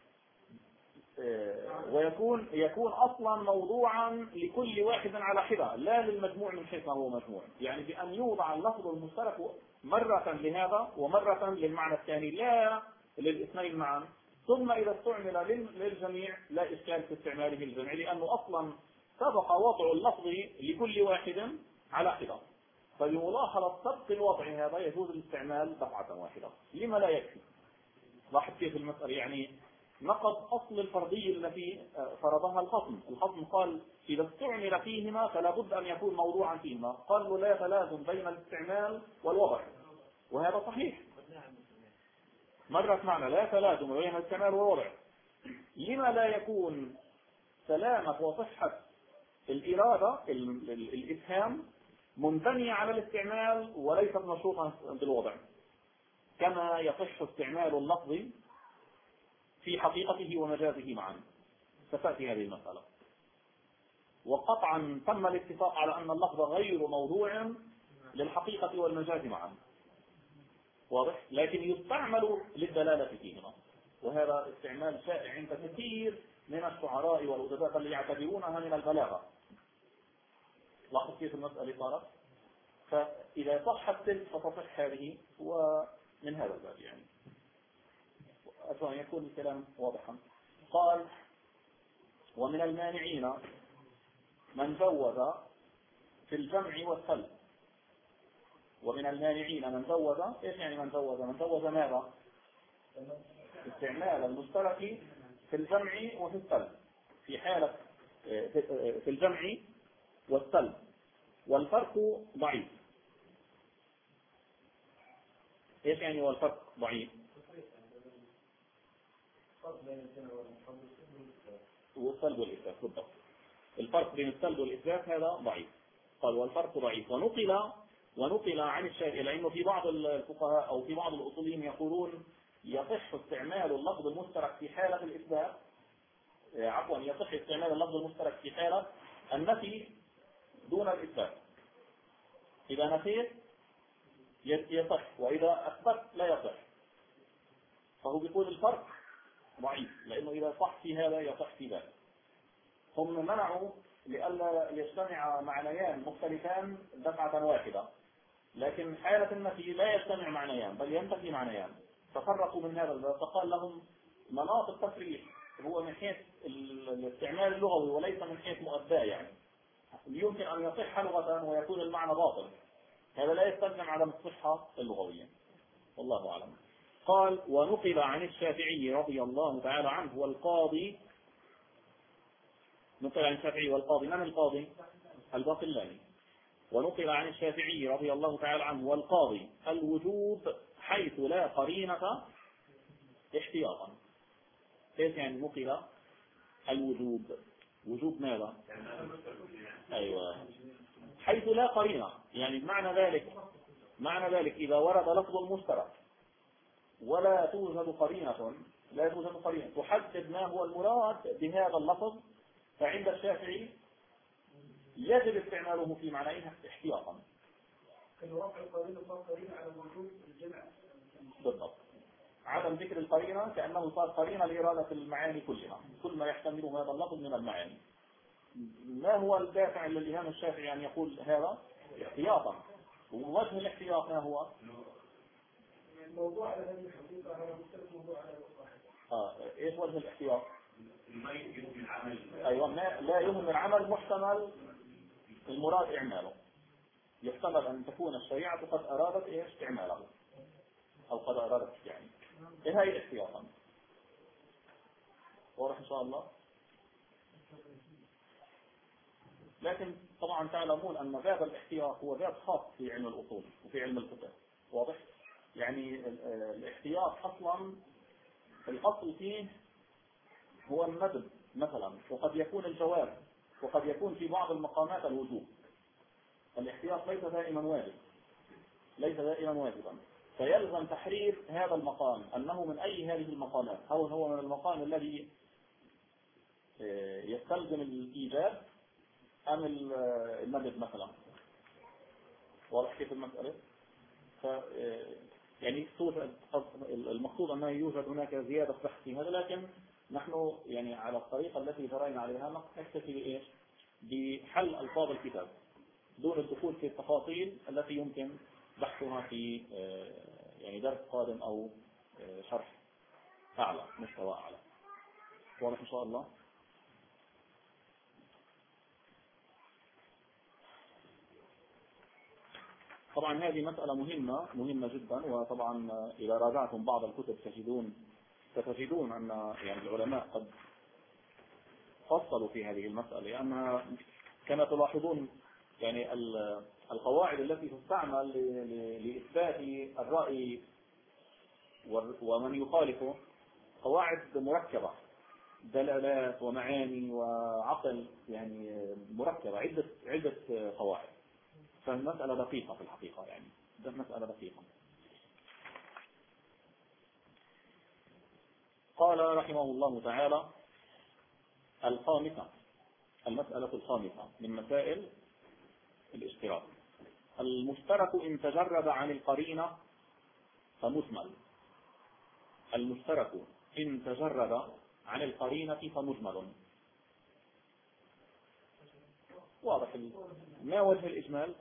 ويكون أصلا موضوعا لكل واحد على حدة لا للمجموع من حيث ما هو مجموع، يعني بأن يوضع اللفظ المشترك مرة لهذا ومرة للمعنى الثاني لا للاثنين معا، ثم إذا استعمل للجميع لا إشكال في استعماله للجميع لأنه أصلا سبق وضع اللفظ لكل واحد على حدة. فبملاحظة سبق الوضع هذا يجوز الاستعمال دفعة واحدة. لما لا يكفي؟ لاحظ كيف المسألة، يعني نقض أصل الفرضية التي فرضها الخصم قال إذا استعمل فيهما فلا بد أن يكون موضوعا فيهما، قال له لا تلازم بين الاستعمال والوضع، وهذا صحيح. مرت معنا لا تلازم بين الاستعمال والوضع. لما لا يكون سلامة وصحة الإرادة الإفهام منبنية على الاستعمال وليست مشروطا بالوضع، كما يصح استعمال اللفظ في حقيقته ومجازه معا. ستأتي هذه المسألة. وقطعا تم الاتفاق على أن اللفظ غير موضوع للحقيقة والمجاز معا، واضح، لكن يستعمل للدلالة فيهما، وهذا استعمال شائع عند كثير من الشعراء والأدباء اللي يعتبرونها من البلاغة. لاحظ كيف المسألة صارت. فإذا صحت تلك فتصح هذه، ومن هذا الباب يعني أرجو أن يكون الكلام واضحا. قال ومن المانعين من جوز في الجمع والسلب. ومن المانعين من جوز، ايش يعني من جوز؟ من جوز ماذا؟ استعمال المشترك في الجمع وفي السلب في حالة في الجمع والسلب، والفرق ضعيف. ايش يعني والفرق ضعيف؟ والسلب والإثبات بالضبط. الفرق بين السلب والإثبات هذا ضعيف. قال والفرق ضعيف. ونقل عن الشافعي، لأنه في بعض الفقهاء أو في بعض الأصوليين يقولون يصح استعمال اللفظ المشترك في حالة الإثبات، يصح استعمال اللفظ المشترك في حالة النفي دون الإثبات. إذا نفيت يصح، وإذا أثبت لا يصح. فهو بيقول الفرق ضعيف، لأنه إذا صح في هذا يصح في ذلك. هم منعوا لئلا يجتمع معنيان مختلفان دفعة واحدة، لكن حالة النفي لا يجتمع معنيان بل ينتفي معنيان، ففرقوا من هذا الباب. فقال لهم مناط التفريق هو من حيث الاستعمال اللغوي وليس من حيث مؤداه، يعني يمكن أن يصح لغة ويكون المعنى باطل، هذا لا يستلزم عدم الصحة اللغوية، والله أعلم. قال ونقل عن الشافعي رضي الله تعالى عنه والقاضي نقل عن الشافعي والقاضي. من القاضي؟ الباقلاني. ونقل عن الشافعي رضي الله تعالى عنه والقاضي الوجوب حيث لا قرينة احتياطا. كيف يعني نقل الوجوب؟ وجوب ماذا؟ أيوة، حيث لا قرينة، يعني معنى ذلك إذا ورد لفظ المشترك ولا توجد قرينة تحدد ما هو المراد بهذا اللفظ، فعند الشافعي يجب استعماله في معناه احتياطا. رفع القرينة صار قرينة على وجود الجمع. بالضبط. عدم ذكر القرينة كأنه صار قرينة لإرادة المعاني كلها، كل ما يحتمله هذا اللفظ من المعاني. ما هو الدافع للإمام الشافعي أن يقول هذا؟ احتياطا. ووجه الاحتياط ما هو؟ الموضوع على هذه الحقيقة هذا مختلف موضوع على الواحد. ايش وجه الاحتياط؟ ما يهم العمل. ايوه، لا يهم العمل، محتمل المراد اعماله. يحتمل ان تكون الشريعة قد ارادت ايش اعماله او قد ارادت يعني. ايه هي احتياطا؟ واضح ان شاء الله. لكن طبعا تعلمون ان باب الاحتياط هو باب خاص في علم الاصول وفي علم الفقه. واضح؟ يعني الاحتياط اصلا الاصل فيه هو الندب مثلا، وقد يكون الجواز، وقد يكون في بعض المقامات الوجوب. الاحتياط ليس دائما واجبا، فيلزم تحرير هذا المقام أنه من أي هذه المقامات، أو هو من المقام الذي يستلزم الإيجاب أم الندب مثلا. واضح كيف المسألة؟ يعني المقصود أنه يوجد هناك زيادة بحث في هذا، لكن نحن يعني على الطريقة التي جرينا عليها نكتفي بإيش؟ بحل ألفاظ الكتاب دون الدخول في التفاصيل التي يمكن بحثها في يعني درس قادم أو شرح أعلى، مستوى أعلى. واضح إن شاء الله. طبعا هذه مسألة مهمة جدا، وطبعا إذا راجعتم بعض الكتب ستجدون أن يعني العلماء قد فصلوا في هذه المسألة، لأنها كما تلاحظون يعني القواعد التي تستعمل لإثبات الرأي ومن يخالفه قواعد مركبة، دلالات ومعاني وعقل، يعني مركبة، عدة قواعد. فالمسألة دقيقة في الحقيقة، يعني ده مسألة دقيقة. قال رحمه الله تعالى: المسألة الخامسة من مسائل الاشتراك: المشترك إن تجرد عن القرينة فمجمل. المشترك إن تجرد عن القرينة فمجمل. واضح. ما وجه الإجمال؟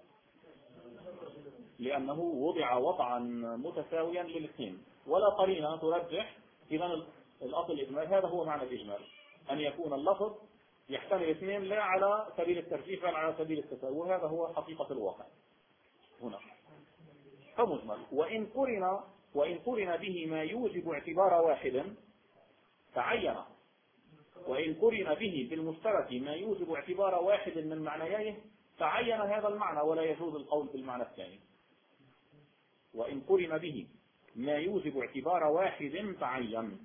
لأنه وضع وضعا متساويا للاثنين ولا قرينة ترجح. إذن الأصل الإجمال، هذا هو معنى الإجمال، أن يكون اللفظ يحتمل اثنين لا على سبيل الترجيح بل على سبيل التساوي، وهذا هو حقيقة الواقع هنا. فمجمل. وإن قرن به ما يوجب اعتبار واحد تعين. وإن قرن به بالمشترك ما يوجب اعتبار واحد من معنييه تعين هذا المعنى، ولا يجوز القول بالمعنى الثاني. وإن قرن به ما يوجب اعتبار واحد تعين،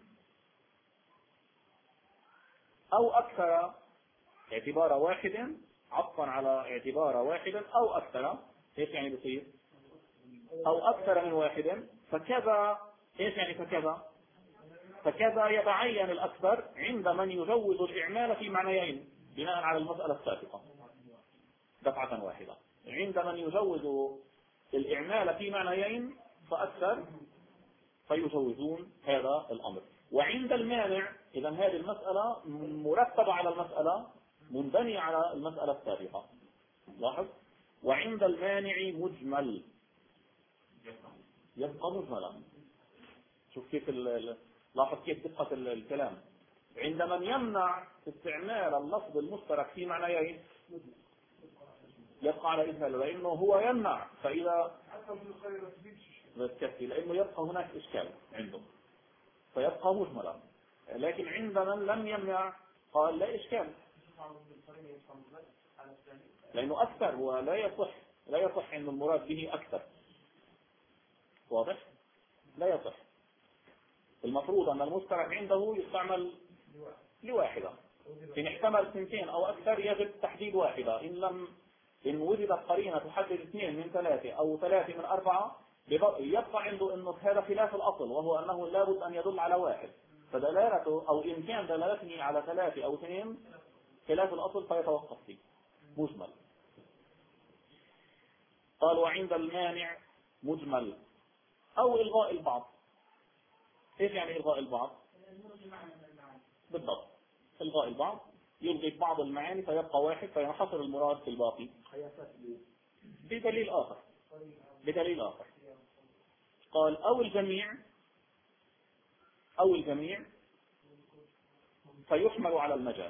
أو أكثر اعتبار واحد، عطفا على اعتبار واحد أو أكثر. ايش يعني بصير؟ أو أكثر من واحد، فكذا. ايش يعني فكذا يتعين الأكثر عند من يجوز الإعمال في معنيين بناء على المسألة السابقة دفعة واحدة. عند من يجوز الإعمال في معنيين فأكثر فيجوزون هذا الأمر. وعند المانع، إذا هذه المسألة مرتبة على المسألة، منبنية على المسألة السابقة. لاحظ: وعند المانع مجمل، يبقى مجملا. شوف كيف لاحظ كيف دقة الكلام. عند من يمنع استعمال اللفظ المشترك في معنيين يبقى على إجمال، لأنه هو يمنع، فإذا لأنه يبقى هناك إشكال عنده فيبقى مجملا. لكن عند من لم يمنع قال لا إشكال، لأنه أكثر ولا يصح أن المراد به أكثر. واضح؟ لا يصح. المفروض أن المشترك عنده يستعمل لواحدة. إن احتمل اثنتين أو أكثر يجب تحديد واحدة. إن وجدت قرينة تحدد 2 من 3 أو 3 من 4 يبقى عنده أنه هذا خلاف الأصل، وهو أنه لابد أن يدل على واحد. فدلالته أو إن كان دلالته على 3 أو 2 خلاف الأصل فيتوقف فيه مجمل. قال وعند المانع مجمل أو إلغاء البعض. إيش يعني إلغاء البعض؟ بالضبط، إلغاء البعض يلغي بعض المعاني فيبقى واحد فينحصر المراد في الباقي بدليل آخر. قال أو الجميع فيحمل على المجاز،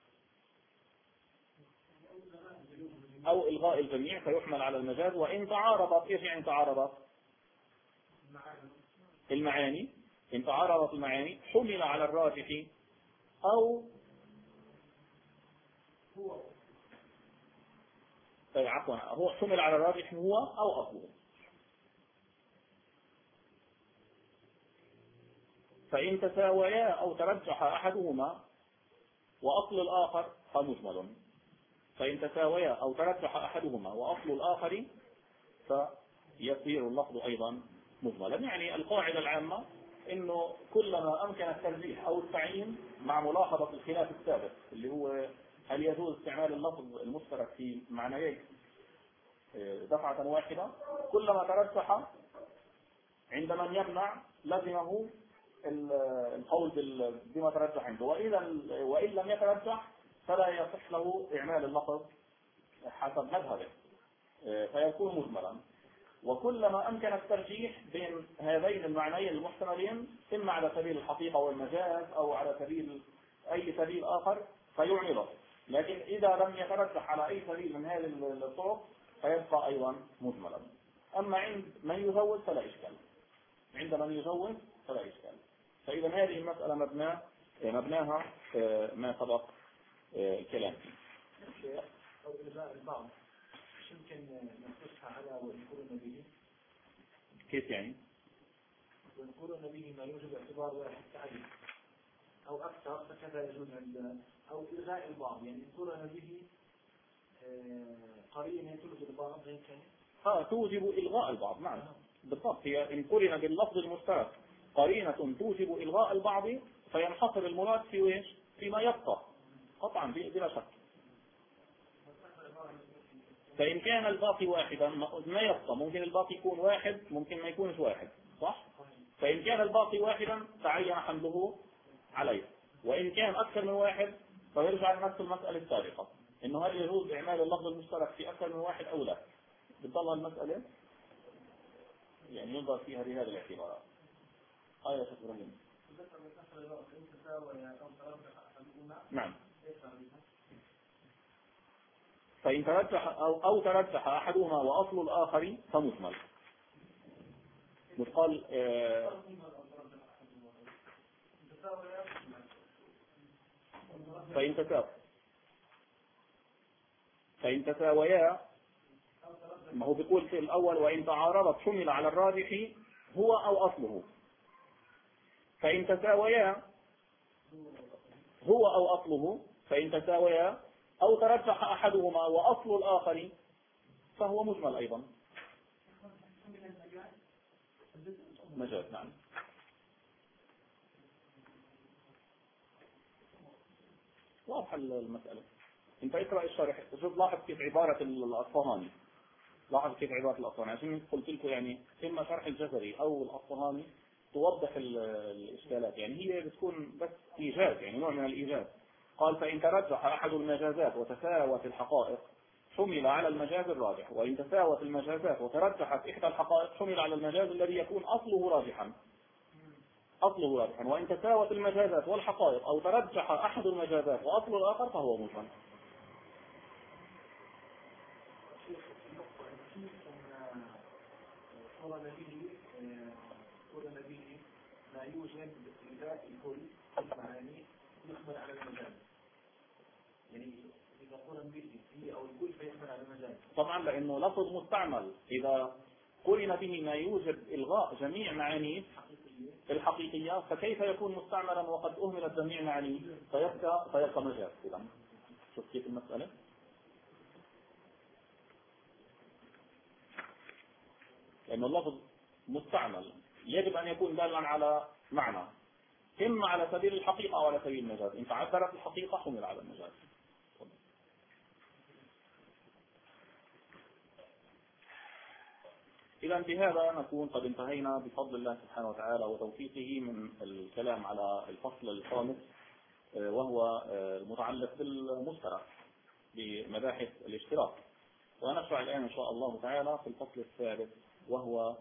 أو إلغاء الجميع فيحمل على المجاز. وإن تعارضت، إيش يعني تعارضت؟ المعاني. إن تعارضت المعاني حمل على الراجح أو هو حمل على الراجح هو أو أصله. فإن تساويا أو ترجح أحدهما وأصل الآخر فمجمل. فإن تساويا أو ترجح أحدهما وأصل الآخر فيصير اللفظ أيضا مجملا. يعني القاعدة العامة إنه كلما أمكن الترجيح أو التعيين مع ملاحظة الخلاف السابق اللي هو هل يجوز استعمال اللفظ المشترك في معنيين دفعة واحدة، كلما ترجح عند من يمنع لزمه القول بما ترجح عنده، وإن لم يترجح فلا يصح له إعمال اللفظ حسب مذهبه فيكون مجملا. وكلما أمكن الترجيح بين هذين المعنيين المحتملين إما على سبيل الحقيقة والمجاز أو على سبيل أي سبيل آخر فيعمله. لكن إذا لم يترجح على أي سبيل من هذه الطرق فيبقى أيضا مجملا. أما عند من يزود فلا إشكال. فإذا هذه المسألة مبناها ما سبق الكلام فيه. أو إلغاء البعض يمكن نقصها على ويذكرون به. كيف يعني؟ ويذكرون به ما يوجب اعتبار واحد تعريف أو أكثر فكذا يجوز عند أو إلغاء البعض، يعني يذكرون به قرينة توجب البعض توجب إلغاء البعض. نعم بالضبط. هي إن قرن باللفظ المشترك قرينة توجب إلغاء البعض فينحصر المراد في ويش؟ فيما يبقى قطعا بلا شك. فإن كان الباقي واحدا ما يبقى، ممكن الباقي يكون واحد ممكن ما يكونش واحد، صح؟ فإن كان الباقي واحدا تعين حمله عليه، وإن كان أكثر من واحد فيرجع لنفس المسألة السابقة إنه هل يجوز إعمال اللفظ المشترك في أكثر من واحد أو لا. بتضل المسألة يعني ينظر فيها بهذه الاعتبارات. يا شيخ إبراهيم. نعم. فإن ترجح أو ترجح أحدهما وأصل الآخر فمجمل. قال فإن تساويا، ما هو بيقول في الأول وإن تعارضت حمل على الراجح هو أو أصله. فإن تساويا هو أو أصله، فإن تساويا أو ترجح أحدهما وأصل الآخر فهو مجمل أيضا. مجاز. نعم. واضح المسألة. انت اقرأ الشرح شوف لاحظ كيف عبارة الأصفهاني. عشان قلت لكم يعني إما شرح الجزري أو الأصفهاني توضح الإشكالات. يعني هي بتكون بس إيجاز، يعني نوع من الإيجاز. قال فإن ترجح أحد المجازات وتساوت الحقائق حمل على المجاز الراجح، وإن تساوت المجازات وترجحت إحدى الحقائق حمل على المجاز الذي يكون أصله راجحا. وإن تساوت المجازات والحقائق أو ترجح أحد المجازات وأصل الآخر فهو مجمل. قرن به ما يوجد بإلغاء الكل المعاني يحمل على المجاز. يعني إذا قرن به أو الكل فيحمل على المجال. طبعا لأنه لفظ مستعمل، إذا قرن به ما يوجب إلغاء جميع معانيه الحقيقية فكيف يكون مستعملا وقد أهملت جميع معانيه فيبقى مجاز. إذا شوف كيف المسألة. لأن اللفظ مستعمل يجب أن يكون دالا على معنى، إما على سبيل الحقيقة أو على سبيل المجاز. إن تعبرت الحقيقة حمل على المجاز. إذا بهذا نكون قد انتهينا بفضل الله سبحانه وتعالى وتوفيقه من الكلام على الفصل الخامس، وهو المتعلق بالمشترك بمباحث الاشتراك. ونشرع الآن إن شاء الله تعالى في الفصل الثالث، وهو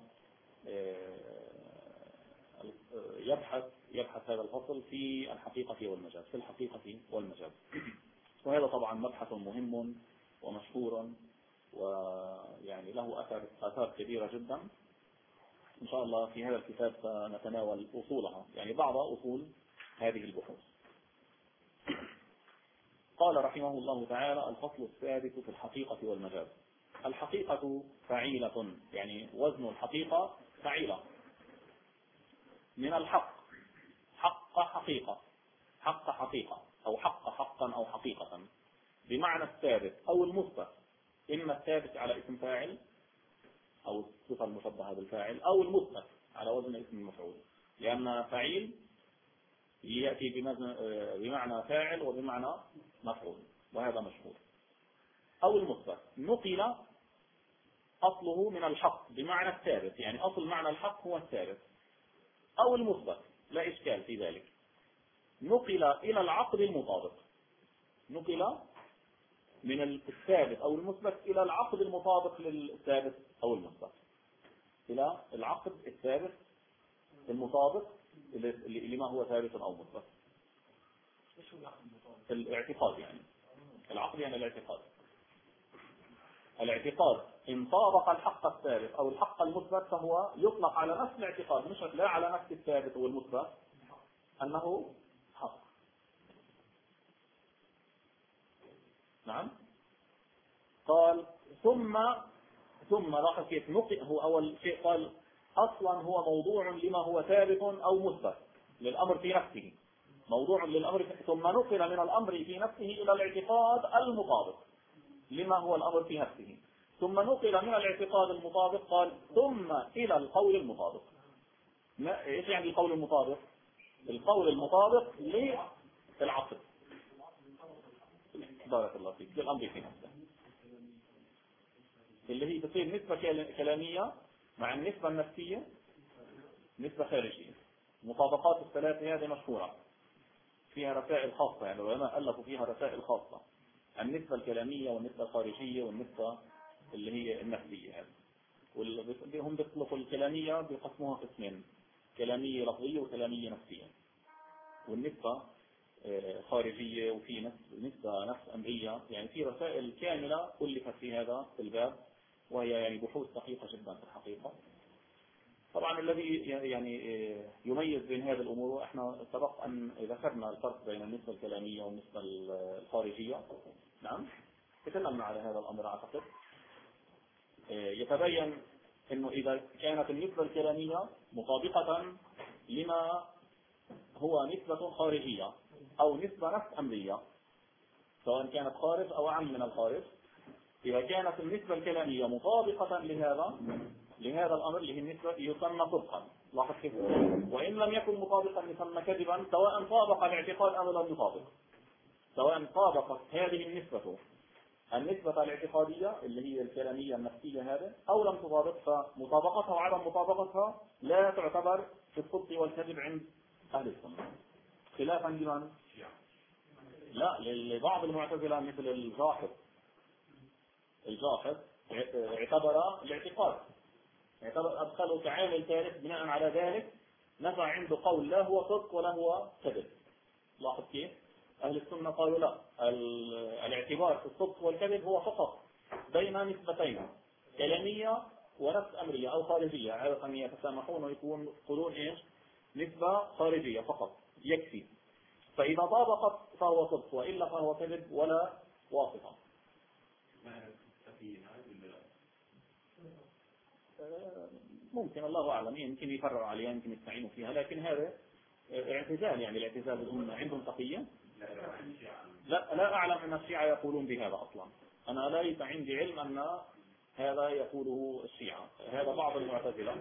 يبحث هذا الفصل في الحقيقة والمجاز، في الحقيقة والمجاز. وهذا طبعا مبحث مهم ومشهور، ويعني له آثار كبيرة جدا. إن شاء الله في هذا الكتاب سنتناول أصولها، يعني بعض أصول هذه البحوث. قال رحمه الله تعالى: الفصل السادس في الحقيقة والمجاز. الحقيقة فعيلة، يعني وزن الحقيقة فعيلة من الحق، حق حقيقة، حق حقيقة أو حق حقا أو حقيقة، بمعنى الثابت أو المثبت، إما الثابت على اسم فاعل أو الصفة المشبهة بالفاعل، أو المثبت على وزن اسم المفعول، لأن فعيل يأتي بمعنى فاعل وبمعنى مفعول، وهذا مشهور. أو المثبت نقل أصله من الحق بمعنى الثابت، يعني أصل معنى الحق هو الثابت، أو المثبت لا إشكال في ذلك، نقل إلى العقد المطابق، نقل من الثابت أو المثبت إلى العقد المطابق للثابت أو المثبت، إلى العقد الثابت المطابق لما هو ثابت أو مثبت. الاعتقاد، يعني العقد يعني الاعتقاد. الاعتقاد إن طابق الحق الثابت أو الحق المثبت فهو يطلق على نفس الاعتقاد، مش لا على نفس الثابت والمثبت أنه حق. نعم. قال ثم لاحظ كيف هو أول شيء قال أصلا هو موضوع لما هو ثابت أو مثبت للأمر في نفسه، موضوع للأمر، ثم نقل من الأمر في نفسه إلى الاعتقاد المطابق لما هو الأمر في نفسه، ثم نقل من الاعتقاد المطابق قال ثم إلى القول المطابق. إيش يعني القول المطابق؟ القول المطابق للعقد، بارك الله فيك، للأمر في نفسه، اللي هي تصير نسبة كلامية مع النسبة النفسية نسبة خارجية. مطابقات الثلاثة هذه مشهورة، فيها رسائل خاصة، يعني العلماء ألفوا فيها رسائل خاصة، النسبة الكلامية والنسبة الخارجية والنسبة اللي هي النفسية. هذه هم بيطلقوا الكلامية بيقسموها قسمين، كلامية لفظية وكلامية نفسية، والنسبة خارجية، وفي نسبة نفس أمرية، يعني في رسائل كاملة ألفت في هذا الباب، وهي يعني بحوث دقيقة جدا في الحقيقة. طبعا الذي يعني يميز بين هذه الأمور، وإحنا سبق أن ذكرنا الفرق بين النسبة الكلامية والنسبة الخارجية. نعم تكلمنا على هذا الأمر أعتقد. يتبين أنه إذا كانت النسبة الكلامية مطابقة لما هو نسبة خارجية أو نسبة نفس أمرية، سواء كانت خارج أو عام من الخارج، إذا كانت النسبة الكلامية مطابقة لهذا الأمر اللي هي النسبة يسمى صدقا. لاحظ كيف؟ وإن لم يكن مطابقا يسمى كذبا، سواء طابق الاعتقاد أو لم يطابق، سواء طابقت هذه النسبة الاعتقادية اللي هي الكلامية النفسية هذا أو لم تطابق، فمطابقتها وعدم مطابقتها لا تعتبر في الصدق والكذب عند أهل السنة، خلافا لمن؟ لا، لبعض المعتزلة مثل الجاحظ اعتبر الاعتقاد، أدخلوا كعامل ثالث، بناء على ذلك نفى عنده قول لا هو صدق ولا هو كذب. لاحظ كيف؟ أهل السنة قالوا لا، الاعتبار في الصدق والكذب هو فقط بين نسبتين، كلامية ونفس أمرية أو خارجية، عادة يتسامحون ويكون يقولون إيش؟ نسبة خارجية فقط يكفي. فإذا طابقت فهو صدق، وإلا فهو كذب ولا واسطة. ممكن الله أعلم، يمكن يفرعوا عليها، يمكن يستعينوا فيها، لكن هذا اعتزال، يعني الاعتزال عندهم تقية. لا أعلم أن الشيعة يقولون بهذا أصلا. أنا ليس عندي علم أن هذا يقوله الشيعة، هذا بعض المعتزلة.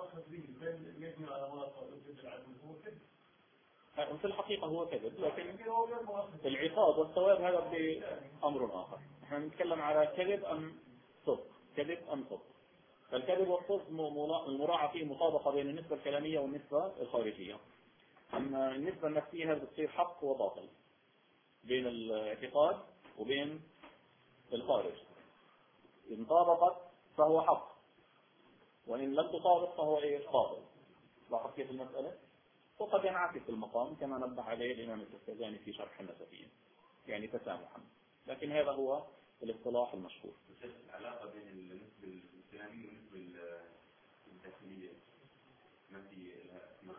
في الحقيقة هو كذب، لكن العقاب والثواب هذا بأمر آخر. نحن نتكلم على كذب أم صدق، كذب أم صدق. فالكذب والصدق المراعاة فيه مطابقة بين النسبة الكلامية والنسبة الخارجية. أما النسبة النفسية هذا بتصير حق وباطل بين الاعتقاد وبين الخارج. إن طابقت فهو حق، وإن لم تطابق فهو باطل. لاحظ كيف المسألة؟ وقد ينعكس المقام كما نبه عليه الإمام الكفتازاني في شرح النسفية، يعني تسامحا، لكن هذا هو الاصطلاح المشهور. العلاقة بين النسبة الكلامية والنسبة الداخلية ما في لها أسماء،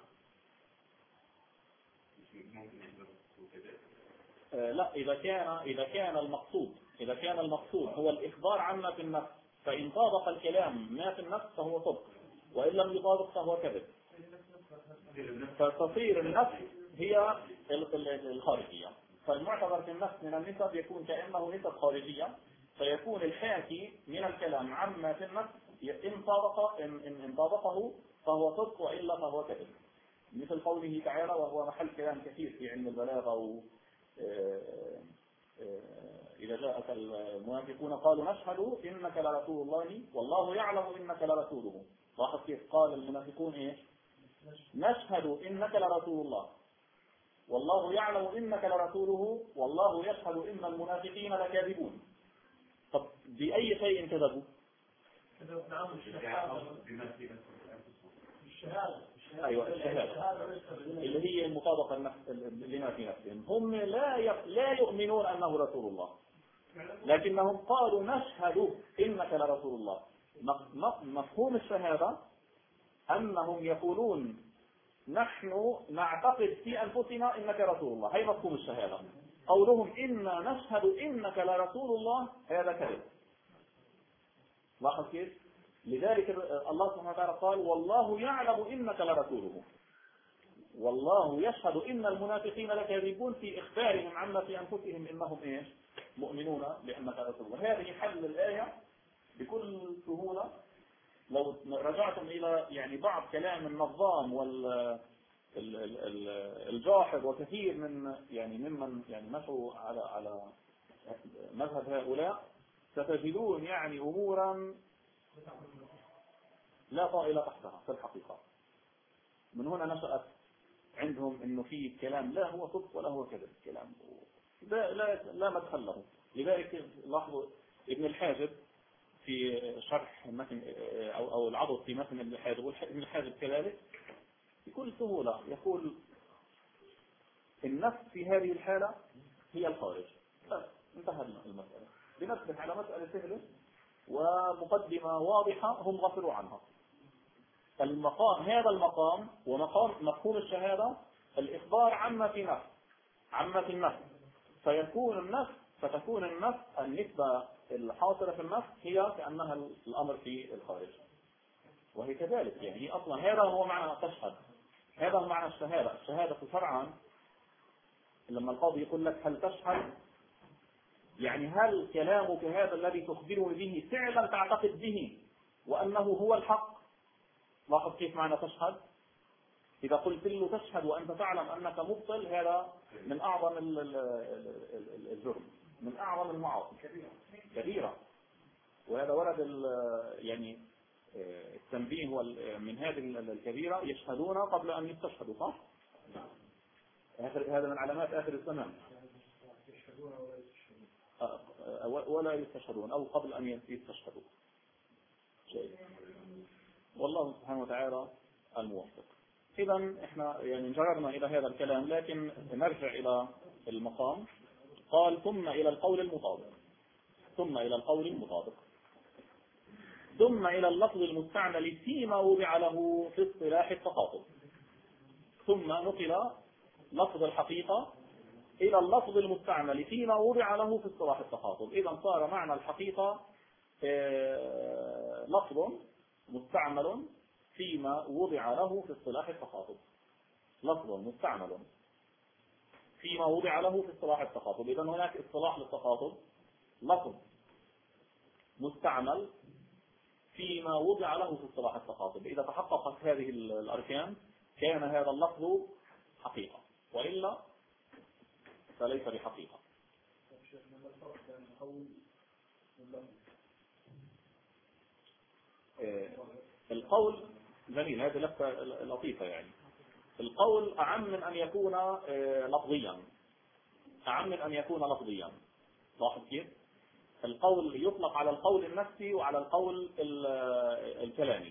ممكن يحدث كذا؟ لا، إذا كان المقصود هو الإخبار عما في النفس، فإن طابق الكلام ما في النفس فهو صدق، وإن لم يطابق فهو كذب. فتصير النفس هي الخارجية، فالمعتبر في النفس من النسب يكون كأنه نسب خارجية، فيكون الحاكي من الكلام عما في النفس إن طابقه فهو صدق، وإلا فهو كذب. مثل قوله تعالى، وهو محل كلام كثير في علم البلاغة، إذا جاءك المنافقون قالوا نشهد إنك لرسول الله والله يعلم إنك لرسوله. لاحظ كيف قال المنافقون إيش؟ نشهد إنك لرسول الله والله يعلم إنك لرسوله والله يشهد إن المنافقين لكاذبون. طب بأي شيء كذبوا؟ أيوة، الشهادة اللي هي المطابقة لما في نفسهم. هم لا يؤمنون أنه رسول الله، لكنهم قالوا نشهد إنك لرسول الله. مفهوم الشهادة أنهم يقولون نحن نعتقد في أنفسنا إنك رسول الله، هي مفهوم الشهادة. قولهم إنا نشهد إنك لرسول الله هذا كذب. لاحظ كيف؟ لذلك الله سبحانه وتعالى قال والله يعلم إنك لرسوله والله يشهد إن المنافقين لكاذبون، في إخبارهم عما في أنفسهم إنهم إيش؟ مؤمنون بأنك رسول الله. هذه حل الآية بكل سهولة. لو رجعتم إلى يعني بعض كلام النظام والجاحظ وكثير ممن مشوا على مذهب هؤلاء، ستجدون يعني أمورا لا طائل تحتها في الحقيقة. من هنا نشأت عندهم إنه في كلام لا هو صدق ولا هو كذب، كلام لا مدخل له. لذلك لاحظوا ابن الحاجب في شرح متن أو العضد في متن ابن الحاجب، وابن الحاجب كذلك بكل سهولة يقول النفس في هذه الحالة هي الخارج. بس انتهى المسألة، بنسبة على مسألة سهلة ومقدمة واضحة هم غفلوا عنها. هذا المقام ومقام مفهوم الشهادة الإخبار عما في النفس، فتكون النفس النسبة الحاصلة في النفس هي كأنها الأمر في الخارج، وهي كذلك. يعني أصلا هذا هو معنى تشهد، هذا هو معنى الشهادة. الشهادة فرعا لما القاضي يقول لك هل تشهد، يعني هل كلامك هذا الذي تخبرني به فعلا تعتقد به وأنه هو الحق؟ لاحظ كيف معنى تشهد. إذا قلت له تشهد وأنت تعلم أنك مبطل، هذا من أعظم الجرم، من أعظم المعاصي كبيرة. وهذا ورد يعني التنبيه من هذه الكبيرة، يشهدون قبل أن يستشهدوا، صح؟ هذا من علامات آخر الزمان، ولا يستشهدون أو قبل أن يستشهدوا شيء. والله سبحانه وتعالى الموفق. إذا احنا جررنا إلى هذا الكلام، لكن نرجع إلى المقام. قال ثم إلى القول المطابق، ثم إلى القول المطابق، ثم إلى اللفظ المستعمل فيما وضع له في اصطلاح التخاطب. ثم نقل لفظ الحقيقة إلى اللفظ المستعمل فيما وضع له في اصطلاح التخاطب. إذا صار معنى الحقيقة لفظ مستعمل فيما وضع له في اصطلاح التخاطب. لفظ مستعمل فيما وضع له في اصطلاح التخاطب. إذا هناك اصطلاح للتخاطب، لفظ مستعمل فيما وضع له في اصطلاح التخاطب. إذا تحققت هذه الأركان كان هذا اللفظ حقيقة، وإلا فليس بحقيقة. القول جميل، هذه لفتة لطيفة. يعني القول أعم من أن يكون لفظيا، أعم من أن يكون لفظيا. لاحظ كيف؟ القول يطلق على القول النفسي وعلى القول الكلامي،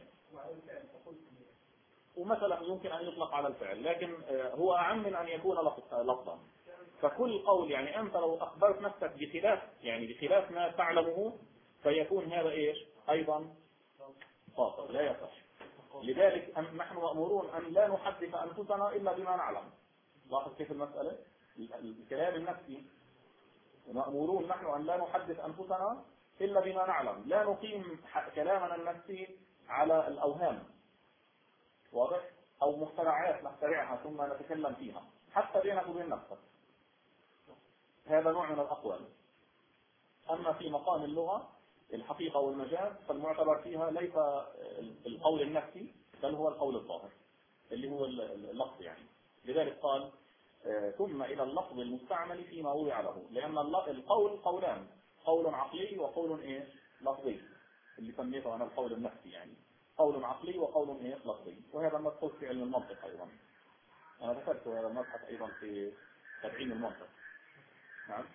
ومثلا يمكن أن يطلق على الفعل، لكن هو أعم من أن يكون لفظا. فكل قول، يعني أنت لو أخبرت نفسك بخلاف، يعني بخلاف ما تعلمه، فيكون هذا إيش أيضا باطل، لا يصح. لذلك نحن مأمورون أن لا نحدث أنفسنا إلا بما نعلم. لاحظ كيف المسألة؟ الكلام النفسي مأمورون نحن أن لا نحدث أنفسنا إلا بما نعلم، لا نقيم كلامنا النفسي على الأوهام، واضح؟ أو مخترعات نخترعها ثم نتكلم فيها حتى بينك وبين نفسك. هذا نوع من الأقوال. أما في مقام اللغة الحقيقة والمجاز فالمعتبر فيها ليس القول النفسي بل هو القول الظاهر اللي هو اللفظ. يعني لذلك قال ثم إلى اللفظ المستعمل فيما وضع له، لأن القول قولان، قول عقلي وقول إيه لفظي، اللي سميته أنا القول النفسي. يعني قول عقلي وقول إيه لفظي، وهذا مبحوث في علم المنطق أيضا. أنا ذكرت هذا المبحث أيضا في تدعيم المنطق. نعم.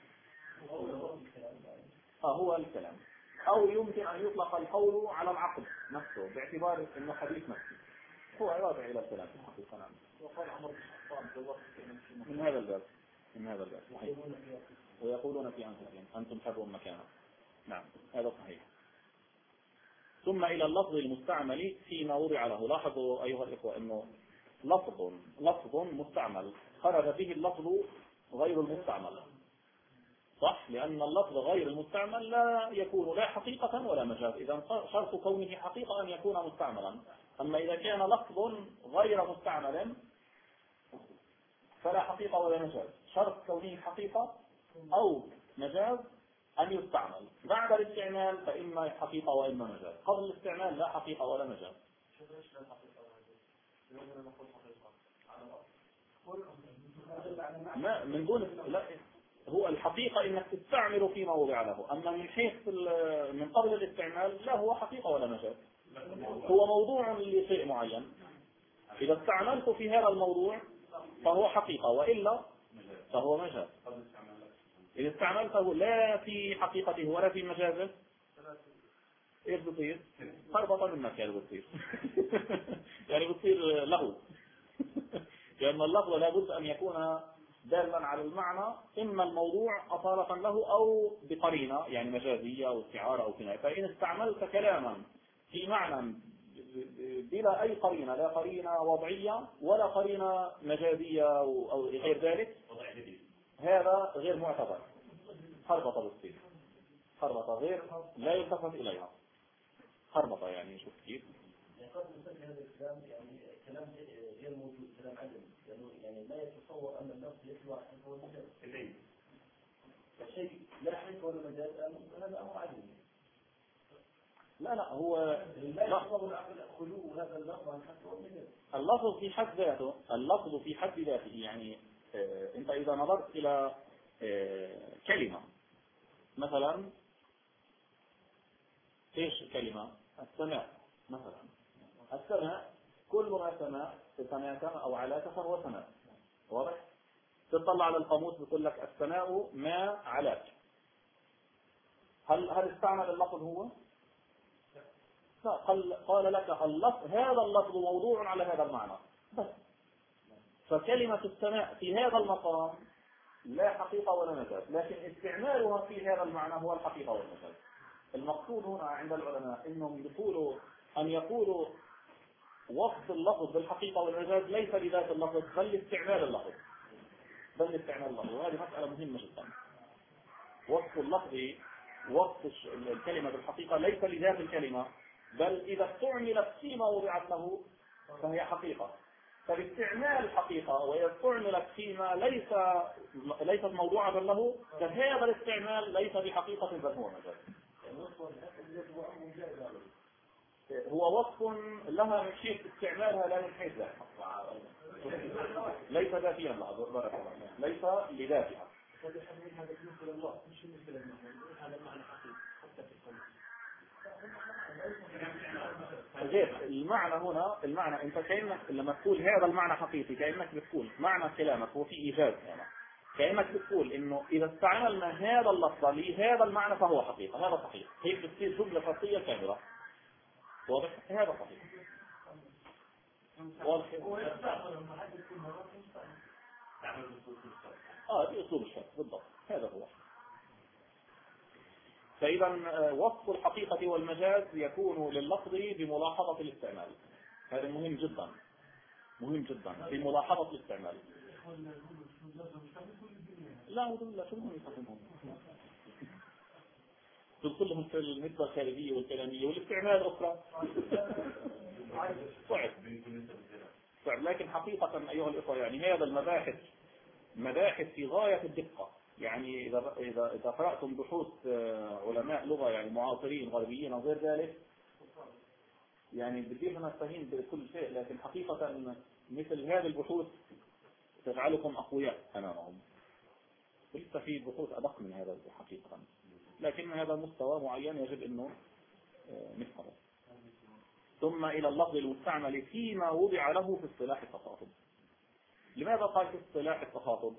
هو الكلام، أو يمكن أن يطلق القول على العقل نفسه باعتبار أنه حديث نفسي، هو راجع إلى الكلام في الحقيقة. نعم. وقال عمر من هذا الباب، من هذا الباب صحيح. ويقولون في أنفسهم أنتم شر مكانا. نعم هذا صحيح. ثم إلى اللفظ المستعمل فيما وضع له. لاحظوا أيها الإخوة أنه لفظ مستعمل خرج به اللفظ غير المستعمل، صح؟ لأن اللفظ غير المستعمل لا يكون لا حقيقة ولا مجاز. إذا شرط كونه حقيقة أن يكون مستعملا. أما إذا كان لفظ غير مستعمل فلا حقيقة ولا مجاز. شرط كونه حقيقة أو مجاز أن يستعمل. بعد الاستعمال فإما حقيقة وإما مجاز. قبل الاستعمال لا حقيقة ولا مجاز. ما من دون لا، هو الحقيقة إنك تستعمل فيما وضع له. أما من حيث من قبل الاستعمال لا هو حقيقة ولا مجاز، هو موضوع لشيء معين. إذا استعملت في هذا الموضوع فهو حقيقة، وإلا فهو مجاز. إذا استعملته لا في حقيقته ولا في مجازه إيش بصير؟ خربطة منك يعني بصير يعني بصير له لأن اللفظ لابد أن يكون دالا على المعنى، إما الموضوع أصالة له أو بقرينة يعني مجازية أو استعارة أو كناية. فإن استعملت كلاما في معنى بلا أي قرينة، لا قرينة وضعية ولا قرينة مجازية أو غير ذلك، هذا غير معتبر. خربطة بالصير، خربطة غير لا يلتفت إليها. خربطة يعني شوف كيف؟ قد نسمي هذا الكلام يعني كلام غير موجود، كلام عدم، لأنه يعني لا يتصور أن اللفظ يتبع حكم المجاز. الشيء لا حكم ولا مجاز هذا أمر عدم. لا هو لا يتصور العقل خلو هذا اللفظ عن حكم والمجاز. اللفظ في حد ذاته، اللفظ في حد ذاته يعني أنت إذا نظرت إلى كلمة مثلا، إيش الكلمة؟ السماء مثلا. السماء كل ما سماء أو علاك فهو سماء، واضح؟ تطلع على القاموس بيقول لك السماء ما علاك. هل استعمل اللفظ هو؟ لا، قال لك اللفظ، هذا اللفظ موضوع على هذا المعنى بس. فكلمة السماء في هذا المقام لا حقيقة ولا مجاز، لكن استعمالها في هذا المعنى هو الحقيقة والمجاز. المقصود هنا عند العلماء انهم يقولوا وصف اللفظ بالحقيقة والمجاز ليس بذات اللفظ بل استعمال اللفظ. بل استعمال اللفظ، وهذه مسألة مهمة جدا. وصف اللفظ، وصف الكلمة بالحقيقة ليس لذات الكلمة، بل إذا استعملت فيما وضعت له فهي حقيقة. فباستعمال الحقيقة وإذا استعملت فيما ليست موضوعة له، فهذا الاستعمال ليس بحقيقة بل هو مجاز. هو وصف لها من حيث استعمالها لا من حيث ذاتها، ليس ذاتيا لها، بارك الله، ليس لذاتها. هذا بالنسبة لله مش بالنسبة للمعنى، هذا معنى حقيقي حتى في القلب. غير المعنى هنا، المعنى انت كأنك لما تقول هذا المعنى حقيقي كأنك بتقول معنى كلامك هو في إيجاز هنا، كأنك بتقول انه اذا استعملنا هذا اللفظ لهذا المعنى فهو حقيقة، هذا صحيح، هيك بتصير جملة خاصية كاملة. واضح؟ هذا صحيح. واضح؟ بأسلوب الشرط بالضبط، هذا هو. فإذا وصف الحقيقة والمجاز يكون لللفظ بملاحظة الاستعمال، هذا مهم جدا، مهم جدا بملاحظة الاستعمال. لا لا شو هم يستخدمون؟ كلهم في النسبة الخارجية والكلامية والاستعمال الأخرى صعب. لكن حقيقة أيها الإخوة يعني هذا المباحث في غاية الدقة. يعني إذا قرأتم بحوث علماء لغة يعني معاصرين غربيين أو غير ذلك، يعني بدينا نستهين بكل شيء، لكن حقيقة مثل هذه البحوث تجعلكم أقوياء أمامهم. لسه في بحوث أدق من هذا حقيقة، لكن هذا مستوى معين يجب أنه نفهمه. ثم إلى اللفظ المستعمل فيما وضع له في اصطلاح التخاطب. لماذا قال في اصطلاح التخاطب؟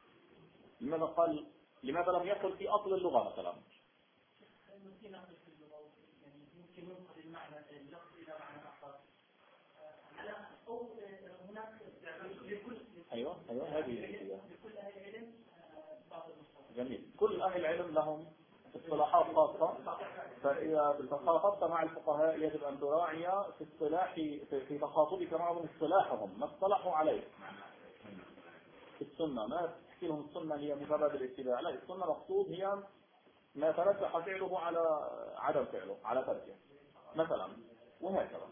لماذا لم يقل في أصل اللغة مثلا؟ يمكن ينقل المعنى اللفظ إلى معنى آخر أو هناك أيوة هذه لكل أهل العلم بعض المصطلحات. جميل. كل أهل العلم لهم اصطلاحات خاصة، فإذا تخاطبت مع الفقهاء يجب أن تراعي في اصطلاح في تخاطبك معهم اصطلاحهم، ما اصطلحوا عليه. السنة ما تحكي لهم السنة هي مجرد الاتباع، لا، السنة مقصود هي ما ترجح فعله على عدم فعله، على تركه مثلا، وهكذا.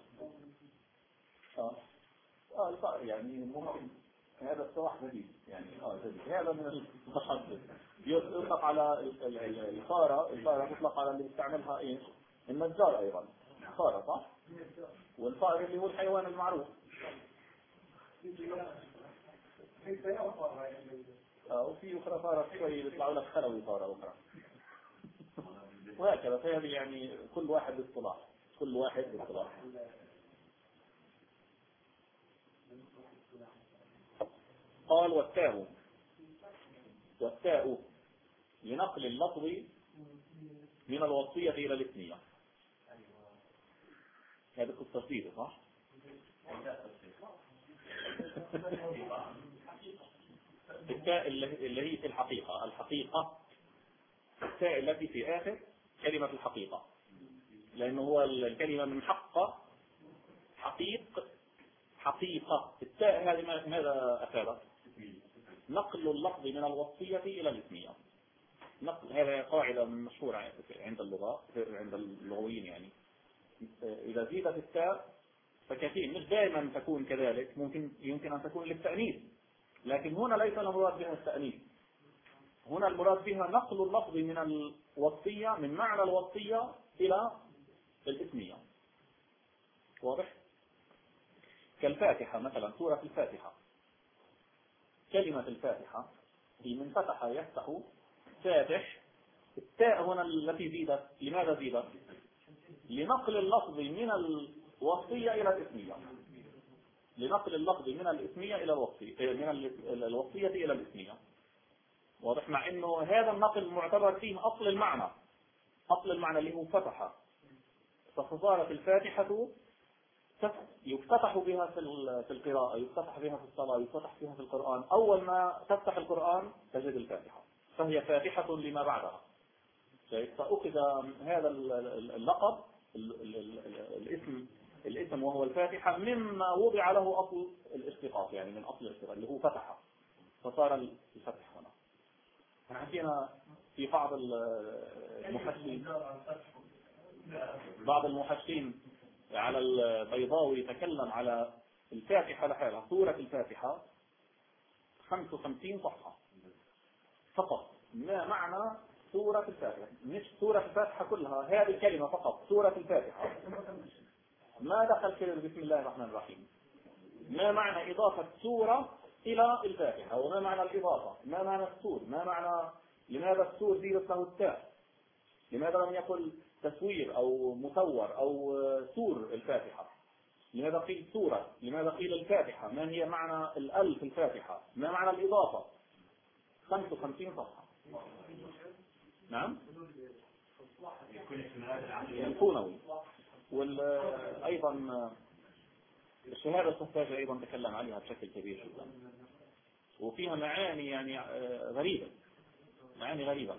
يعني ممكن هذا الصلاح جديد، يعني جديد. هذا من المتحدث يطلق على الفارة يطلق على اللي يستعملها ايش؟ النجار ايضا فارة، صح؟ والفار اللي هو الحيوان المعروف. وفي أخرى فارة شوي يطلعوا لك خلوي فارة أخرى وهكذا. فهذه يعني كل واحد باصطلاح، كل واحد باصطلاح. قال والتاء لنقل اللفظ من الوصية إلى الاسمية. هذا قصة جديدة، صح؟ التاء اللي هي في الحقيقة التاء التي في آخر كلمة الحقيقة، لأنه هو الكلمة من حقيقة. التاء هذه ماذا أفادت؟ نقل اللفظ من الوصية إلى الاسمية. هذا قاعدة مشهورة عند اللغويين. يعني إذا زيدت التاء فكثير، مش دائما تكون كذلك، يمكن أن تكون للتأنيث، لكن هنا ليس المراد بها التأنيث، هنا المراد بها نقل اللفظ من الوصية، من معنى الوصية إلى الاسمية. واضح؟ كالفاتحة مثلا، سورة الفاتحة، كلمة الفاتحة هي من فتح يفتح، فاتح. التاء هنا التي زيدت، لماذا زيدت؟ لنقل اللفظ من الوصية إلى الاسمية، لنقل اللفظ من الاسمية إلى الوصية، من الوصية إلى الاسمية. واضح؟ مع إنه هذا النقل معتبر فيه أصل المعنى اللي هو فتح. فصارت الفاتحة يفتتح بها في القراءة، يفتتح بها في الصلاة، يفتتح بها في القرآن. أول ما تفتح القرآن تجد الفاتحة، فهي فاتحة لما بعدها. فأخذ هذا اللقب الاسم وهو الفاتحة مما وضع له أصل الاشتقاق، يعني من أصل الاشتقاق اللي هو فتحة. فصار الفتح هنا. احنا حكينا في بعض المحشين على البيضاوي يتكلم على الفاتحة لحالها، سورة الفاتحة 55 صفحة فقط. ما معنى سورة الفاتحة؟ مش سورة الفاتحة كلها، هذه الكلمة فقط سورة الفاتحة. ما دخل كلمة بسم الله الرحمن الرحيم. ما معنى إضافة سورة إلى الفاتحة؟ وما معنى الإضافة؟ ما معنى السور؟ ما معنى لماذا السور زيدت له التاء؟ لماذا لم يقل تسوير أو مصور أو سور الفاتحة؟ لماذا قيل سورة؟ لماذا قيل الفاتحة؟ ما هي معنى الألف الفاتحة؟ ما معنى الإضافة؟ 55 صفحة. نعم الكونوي. وأيضا الشهادة السفاجة أيضا تكلم عليها بشكل كبير جدا، وفيها معاني يعني غريبة، معاني غريبة.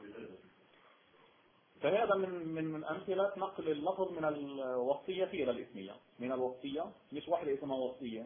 فهذا من أمثلة نقل اللفظ من الوصية إلى الإسمية. من الوصية، مش واحدة اسمها وصية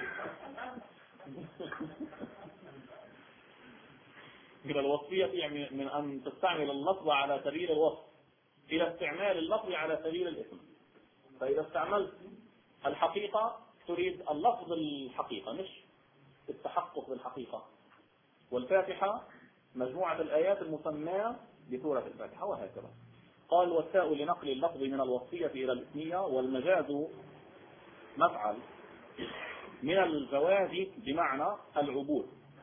من الوصية يعني من أن تستعمل اللفظ على سبيل الوصف إلى استعمال اللفظ على سبيل الاسم. فإذا استعملت الحقيقة تريد اللفظ الحقيقة مش التحقق بالحقيقة. والفاتحة مجموعة الآيات المسماة بسورة الفاتحة وهكذا. قال والتاء لنقل اللفظ من الوصية إلى الاسمية، والمجاز مفعل من الجواز بمعنى العبور.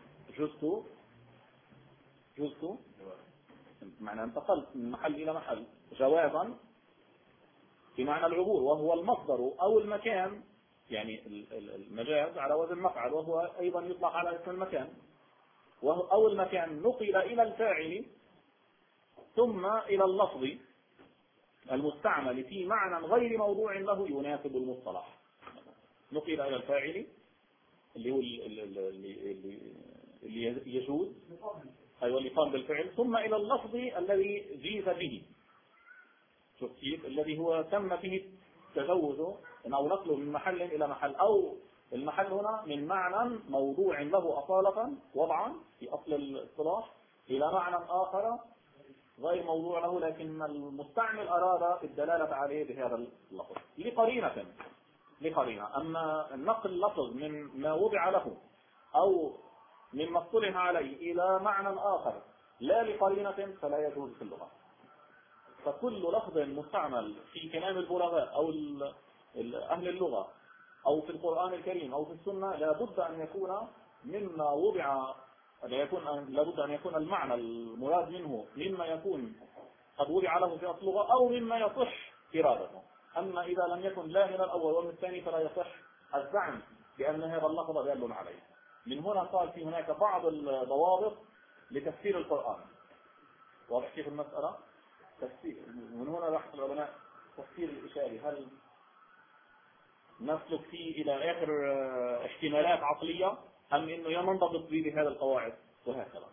جزت معنى انتقلت من محل إلى محل. جوازا بمعنى العبور، وهو المصدر أو المكان، يعني المجاز على وزن مفعل، وهو أيضا يطلق على اسم المكان، أو المكان نقل إلى الفاعل ثم إلى اللفظ المستعمل في معنى غير موضوع له يناسب المصطلح. نقل إلى الفاعل اللي هو اللي يجوز، أيوة اللي قام بالفعل، ثم إلى اللفظ الذي جيز به. شوف كيف؟ الذي هو تم فيه تجوزه أو نقله من محل إلى محل، أو المحل هنا من معنى موضوع له أصالة وضعا في أصل الاصطلاح إلى معنى آخر غير موضوع له، لكن المستعمل أراد الدلالة عليه بهذا اللفظ لقرينة. أما نقل لفظ من ما وضع له أو مما اصطلح عليه إلى معنى آخر لا لقرينة فلا يجوز في اللغة. فكل لفظ مستعمل في كلام البلغاء أو أهل اللغة أو في القرآن الكريم أو في السنة لابد أن يكون مما وضع، لابد أن يكون المعنى المراد منه مما يكون قد وضع له في اللغة أو مما يصح إرادته. أما إذا لم يكن لا من الأول ومن الثاني فلا يصح الزعم بأن هذا اللفظ دال عليه. من هنا قال في هناك بعض الضوابط لتفسير القرآن. واضح كيف المسألة؟ تفسير من هنا راح العلماء تفسير الإشاري، هل نسلك فيه إلى آخر احتمالات عقلية أم إنه ينضبط به بهذا القواعد وهكذا،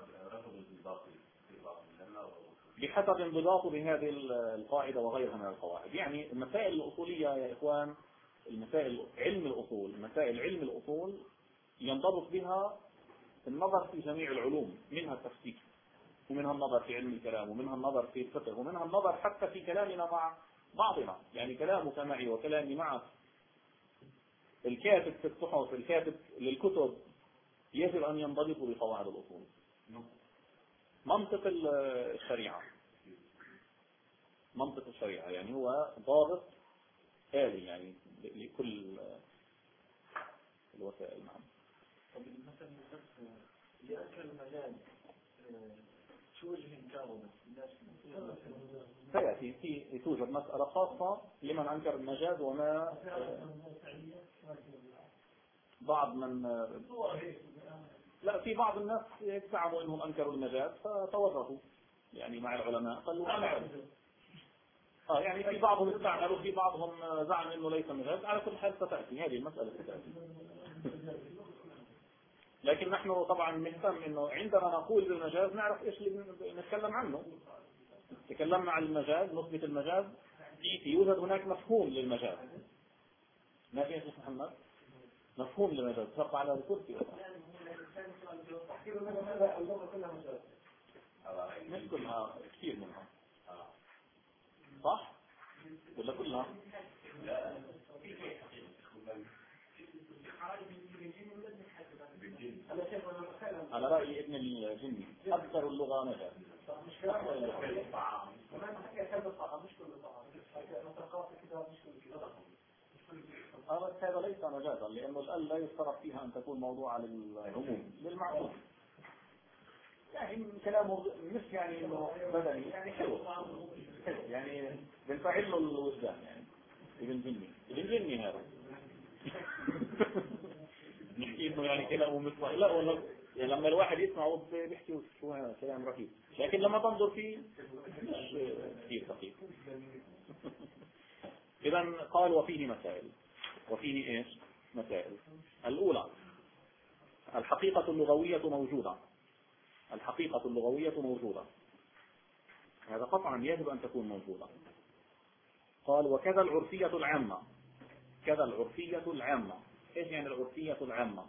بحسب انضباطه بهذه القاعدة وغيرها من القواعد. يعني المسائل الأصولية يا إخوان، المسائل علم الأصول، مسائل علم الأصول ينضبط بها النظر في جميع العلوم، منها التفسير ومنها النظر في علم الكلام ومنها النظر في الفقه ومنها النظر حتى في كلامنا مع بعضنا. يعني كلامك معي وكلامي معك، الكاتب في الصحف، الكاتب للكتب يجب أن ينضبط بقواعد الأصول. منطق الشريعة يعني هو ضابط آلي يعني لكل الوسائل. نعم. طب مثلا لأنكر المجال شو وجه إنكاره الناس؟ سيأتي في توجد مسألة خاصة لمن أنكر المجاز، وما بعض من لا في بعض الناس يزعموا انهم انكروا المجاز فتورطوا يعني مع العلماء قالوا يعني في بعضهم استعملوا، في بعضهم زعم انه ليس مجاز. على كل حال ستأتي هذه المسألة ستأتي. لكن نحن طبعا نهتم انه عندما نقول بالمجاز نعرف ايش اللي نتكلم عنه. تكلمنا عن المجاز، نثبت المجاز، يوجد هناك مفهوم للمجاز. ما في يا شيخ محمد؟ مفهوم للمجاز تبقى على الكرسي. تحكي له مثلا اللغة كلها مشاكل. مش كلها، كثير منها. صح؟ ولا كلها؟ على رأي ابن الجني أكثر اللغة مجال. مش كلام الطعام. كمان حكي كلام الطعام مش كل الطعام. ثقافة كده مش كل كده. هذا ليس مجازا، لأنه الآن لا يشترط فيها أن تكون موضوعة للعموم للمعقول. يعني كلامه مش يعني إنه بدني، يعني حلو يعني بنفعل له الوجدان يعني. ابن جني هذا نحكي إنه يعني كلامه مثل لا والله يعني لما الواحد يسمعه بيحكي شو هذا كلام رهيب، لكن لما تنظر فيه مش كثير دقيق. إذا قال وفيه مسائل. وفيه إيش؟ مسائل. الأولى الحقيقة اللغوية موجودة. الحقيقة اللغوية موجودة، هذا قطعا يجب أن تكون موجودة. قال وكذا العرفية العامة. كذا العرفية العامة. إيش يعني العرفية العامة؟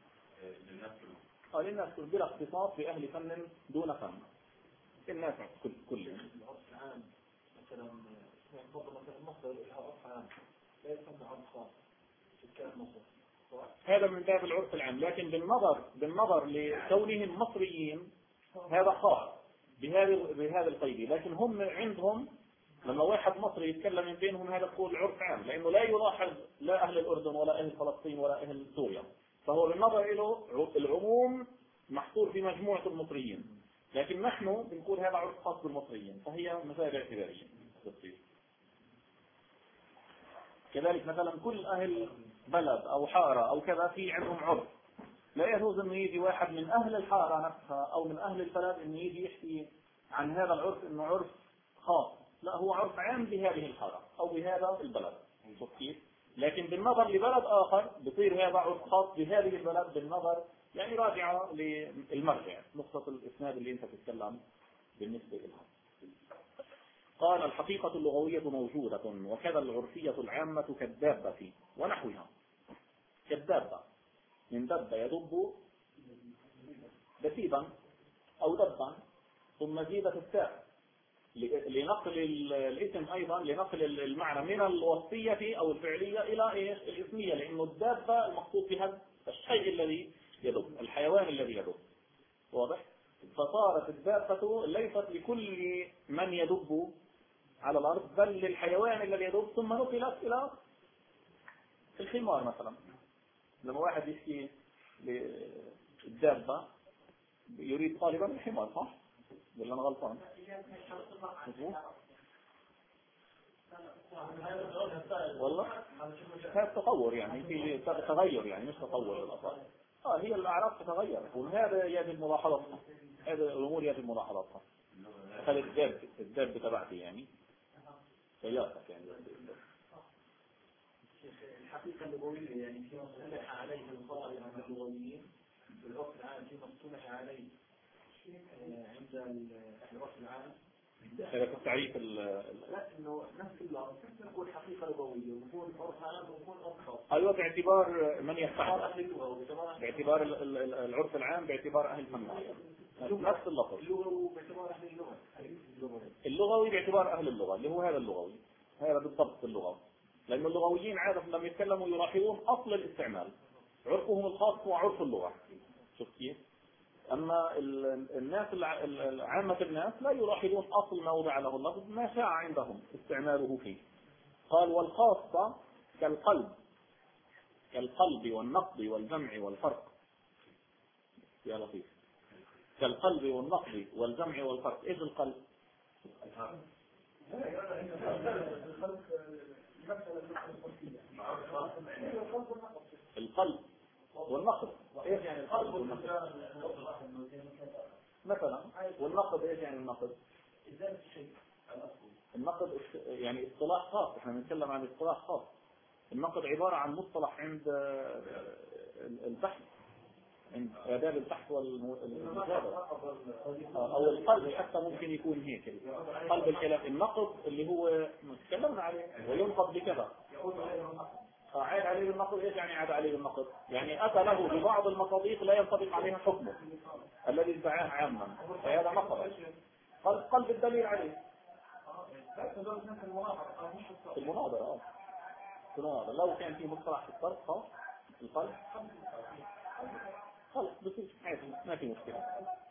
للناس بلا اختصاص بأهل فن دون فن، الناس كلهم. العرف العام مثلا مصدر العرف عام لا يسمى عرف خاص سكان مصر. هذا من باب العرف العام، لكن بالنظر لكونهم مصريين هذا خاص بهذا القيد. لكن هم عندهم لما واحد مصري يتكلم من بينهم هذا يقول عرف عام، لأنه لا يلاحظ لا أهل الأردن ولا أهل فلسطين ولا أهل سوريا، فهو بالنظر له العموم محصور في مجموعة المصريين. لكن نحن بنقول هذا عرف خاص بالمصريين، فهي مسائل اعتبارية تصير. كذلك مثلا كل أهل بلد أو حارة أو كذا في عندهم عرف، لا يجوز أنه يجي واحد من أهل الحارة نفسها أو من أهل البلد أنه يجي يحكي عن هذا العرف أنه عرف خاص، لا هو عرف عام بهذه الحارة أو بهذا البلد. لكن بالنظر لبلد آخر بصير هذا عرف خاص بهذه البلد بالنظر يعني راجعة للمرجع نقطة الإسناد اللي أنت تتكلم بالنسبة لها. قال الحقيقة اللغوية موجودة وكذا العرفية العامة كالدابة ونحوها. كالدابة من دب يدب دبيبا أو دبا ثم زيدت التاء لنقل الاسم أيضا لنقل المعنى من الوصفية أو الفعلية إلى إيش الاسمية، لأنه الدابة المقصود بها الشيء الذي يدب، الحيوان الذي يدب. واضح؟ فصارت الدابة ليست لكل من يدب على الأرض بل للحيوان الذي يدب، ثم نقلت إلى الحمار مثلا. لما واحد يحكي للدابة يريد طالبا الحمار، صح؟ ولا أنا غلطان؟ والله هذا تطور يعني في تغير يعني مش تطور الأطفال. هي الأعراف تتغير وهذا يجب ملاحظتها، هذه الأمور يجب ملاحظتها. هذا الداب تبعتي يعني سيارتك يعني. الحقيقة اللغوية يعني فيما اصطلح عليه القائل عن اللغويين بالعرف العام فيما اصطلح عليه عند العرف العام. هذا في التعريف لا انه نفس اللفظ نقول حقيقة لغوية ونقول عرف عام ونقول عرف خاص. ايوه باعتبار من يستعمل، باعتبار العرف العام باعتبار اهل الفن نفس اللفظ. اللغوي باعتبار اهل اللغة. اللغوي باعتبار اهل اللغة اللي هو هذا اللغوي، هذا بالضبط اللغة. لأن اللغويين عادة لما يتكلموا يلاحظون أصل الاستعمال، عرفهم الخاص هو عرف اللغة. شوف كيف؟ أما الناس عامة الناس لا يلاحظون أصل ما وضع له اللفظ، ما شاء عندهم استعماله فيه. قال والخاصة كالقلب والنقد والجمع والفرق. يا لطيف، كالقلب والنقد والجمع والفرق. إيش القلب؟ القلب والنقد. ايش يعني القلب والنقد مثلا؟ والنقد ايش يعني النقد؟ النقد يعني اصطلاح خاص، احنا بنتكلم عن اصطلاح خاص. النقد عبارة عن مصطلح عند البحث، عند آداب البحث والمجادلة. أو القلب حتى ممكن يكون هيك. قلب الكلام النقد اللي هو تكلمنا عليه وينقض بكذا. عاد عليه بالنقض. ايش يعني عاد عليه بالنقض؟ يعني اتى له ببعض المصادق لا ينطبق عليها حكمه الذي ادعاه عاما، فهذا نقض قلب الدليل عليه في المناظرة. لو كان في مصطلح في الطرف القلب خلص بصير عادي ما في مشكلة.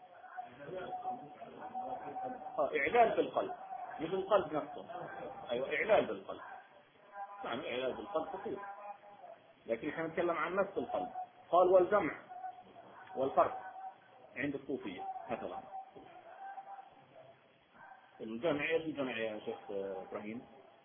إعلال بالقلب مش القلب نفسه. أيوة إعلال بالقلب. يعني إعلال بالقلب خطير، لكن احنا نتكلم عن نفس القلب. قال والجمع والفرق عند الصوفية مثلا. الجمع ايش الجمع يا شيخ إبراهيم؟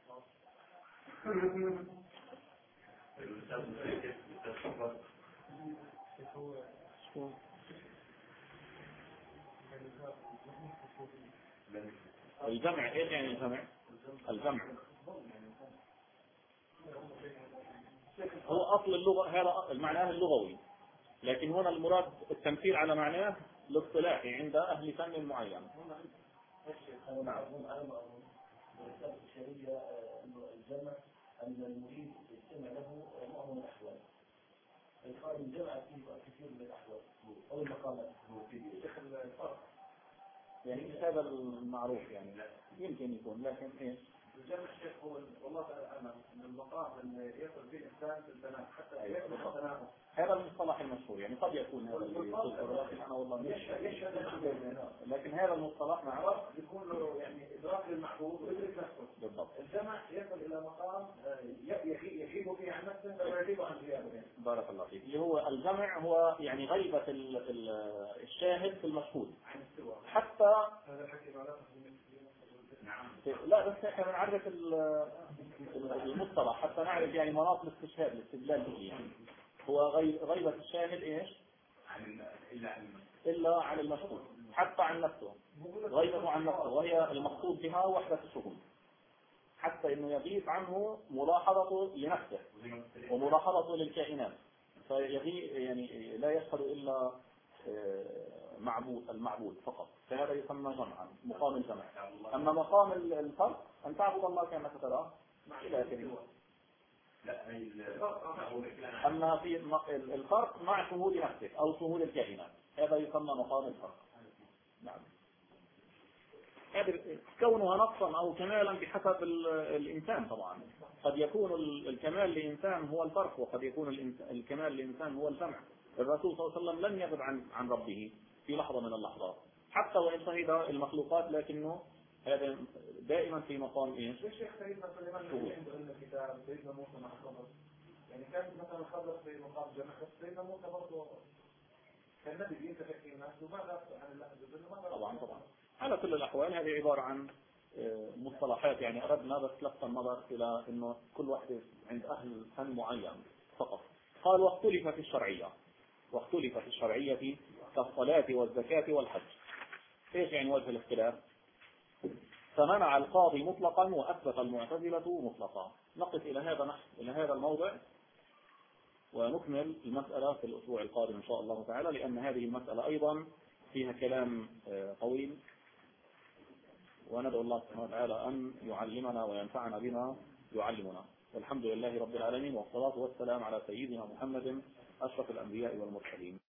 الجمع ايش يعني الجمع؟ الجمع هو اصل اللغة، هذا معناه اللغوي، لكن هنا المراد التمثيل على معناه الاصطلاحي عند اهل فن معين. الجمع أن المريد يستمع له معظم الأحوال، القائل الجمع فيه كثير من الأحوال أو المقامات الفرق. يعني مش هذا المعروف، يعني يمكن يكون، لكن ايش؟ الجمع الشيخ هو والله تعالى أعلم من المقام اللي يصل فيه الإنسان في البناء حتى يكون التناقض. هذا المصطلح المشهور، يعني قد يكون هذا لكن انا والله لكن هذا المصطلح معروف يكون له يعني إدراك للمحبوب ويدرك نفسه. بالضبط. الجمع يصل إلى مقام يغيب فيه عن نفسه ولا يغيب عن غيابه. بارك الله فيك. اللي هو الجمع هو يعني غيبة الشاهد في المشهود عن السوى. حتى هذا الحكي معناته لا بس احنا بنعرف المصطلح حتى نعرف يعني مناط الاستشهاد الاستدلال به. يعني هو غيبة الشاهد ايش؟ إلا عن المشهود، حتى عن نفسه، غيبه عن نفسه، وهي المقصود بها وحدة الشهود، حتى انه يغيب عنه ملاحظته لنفسه وملاحظته للكائنات، فيغيب يعني لا يشهد إلا المعبود فقط، فهذا يسمى جمعا، مقام الجمع. أما مقام الفرق أن تعبد الله كأنك تراه إلى آخره. أما في الفرق مع شهود نفسك أو شهود الكائنات، هذا يسمى مقام الفرق. نعم. كونها نقصا أو كمالا بحسب الإنسان طبعا. قد يكون الكمال لإنسان هو الفرق، وقد يكون الكمال لإنسان هو الجمع. الرسول صلى الله عليه وسلم لم يغب عن ربه في لحظة من اللحظات، حتى وإن شهد المخلوقات، لكنه هذا دائما في مقام ايش؟ الشيخ سيدنا سليمان عنده الكتاب، سيدنا موسى مع الخضر، يعني كان مثلا الخضر في مقام جمع، سيدنا موسى برضه كان نبي بينتفع في الناس وماذا عن الله عز وجل. طبعا على كل الأحوال هذه عبارة عن مصطلحات، يعني أردنا بس لفت النظر إلى إنه كل واحدة عند أهل فن معين فقط. قال واختلف في الشرعية، واختلف في الشرعية كالصلاة والزكاة والحج. ايش يعني وجه الاختلاف؟ فمنع القاضي مطلقا وأثبت المعتزلة مطلقا. نقف إلى هذا الموضع ونكمل المسألة في الأسبوع القادم إن شاء الله تعالى، لأن هذه المسألة أيضا فيها كلام طويل، وندعو الله سبحانه وتعالى أن يعلمنا وينفعنا بما يعلمنا. والحمد لله رب العالمين، والصلاة والسلام على سيدنا محمد أشرف الأنبياء والمرسلين.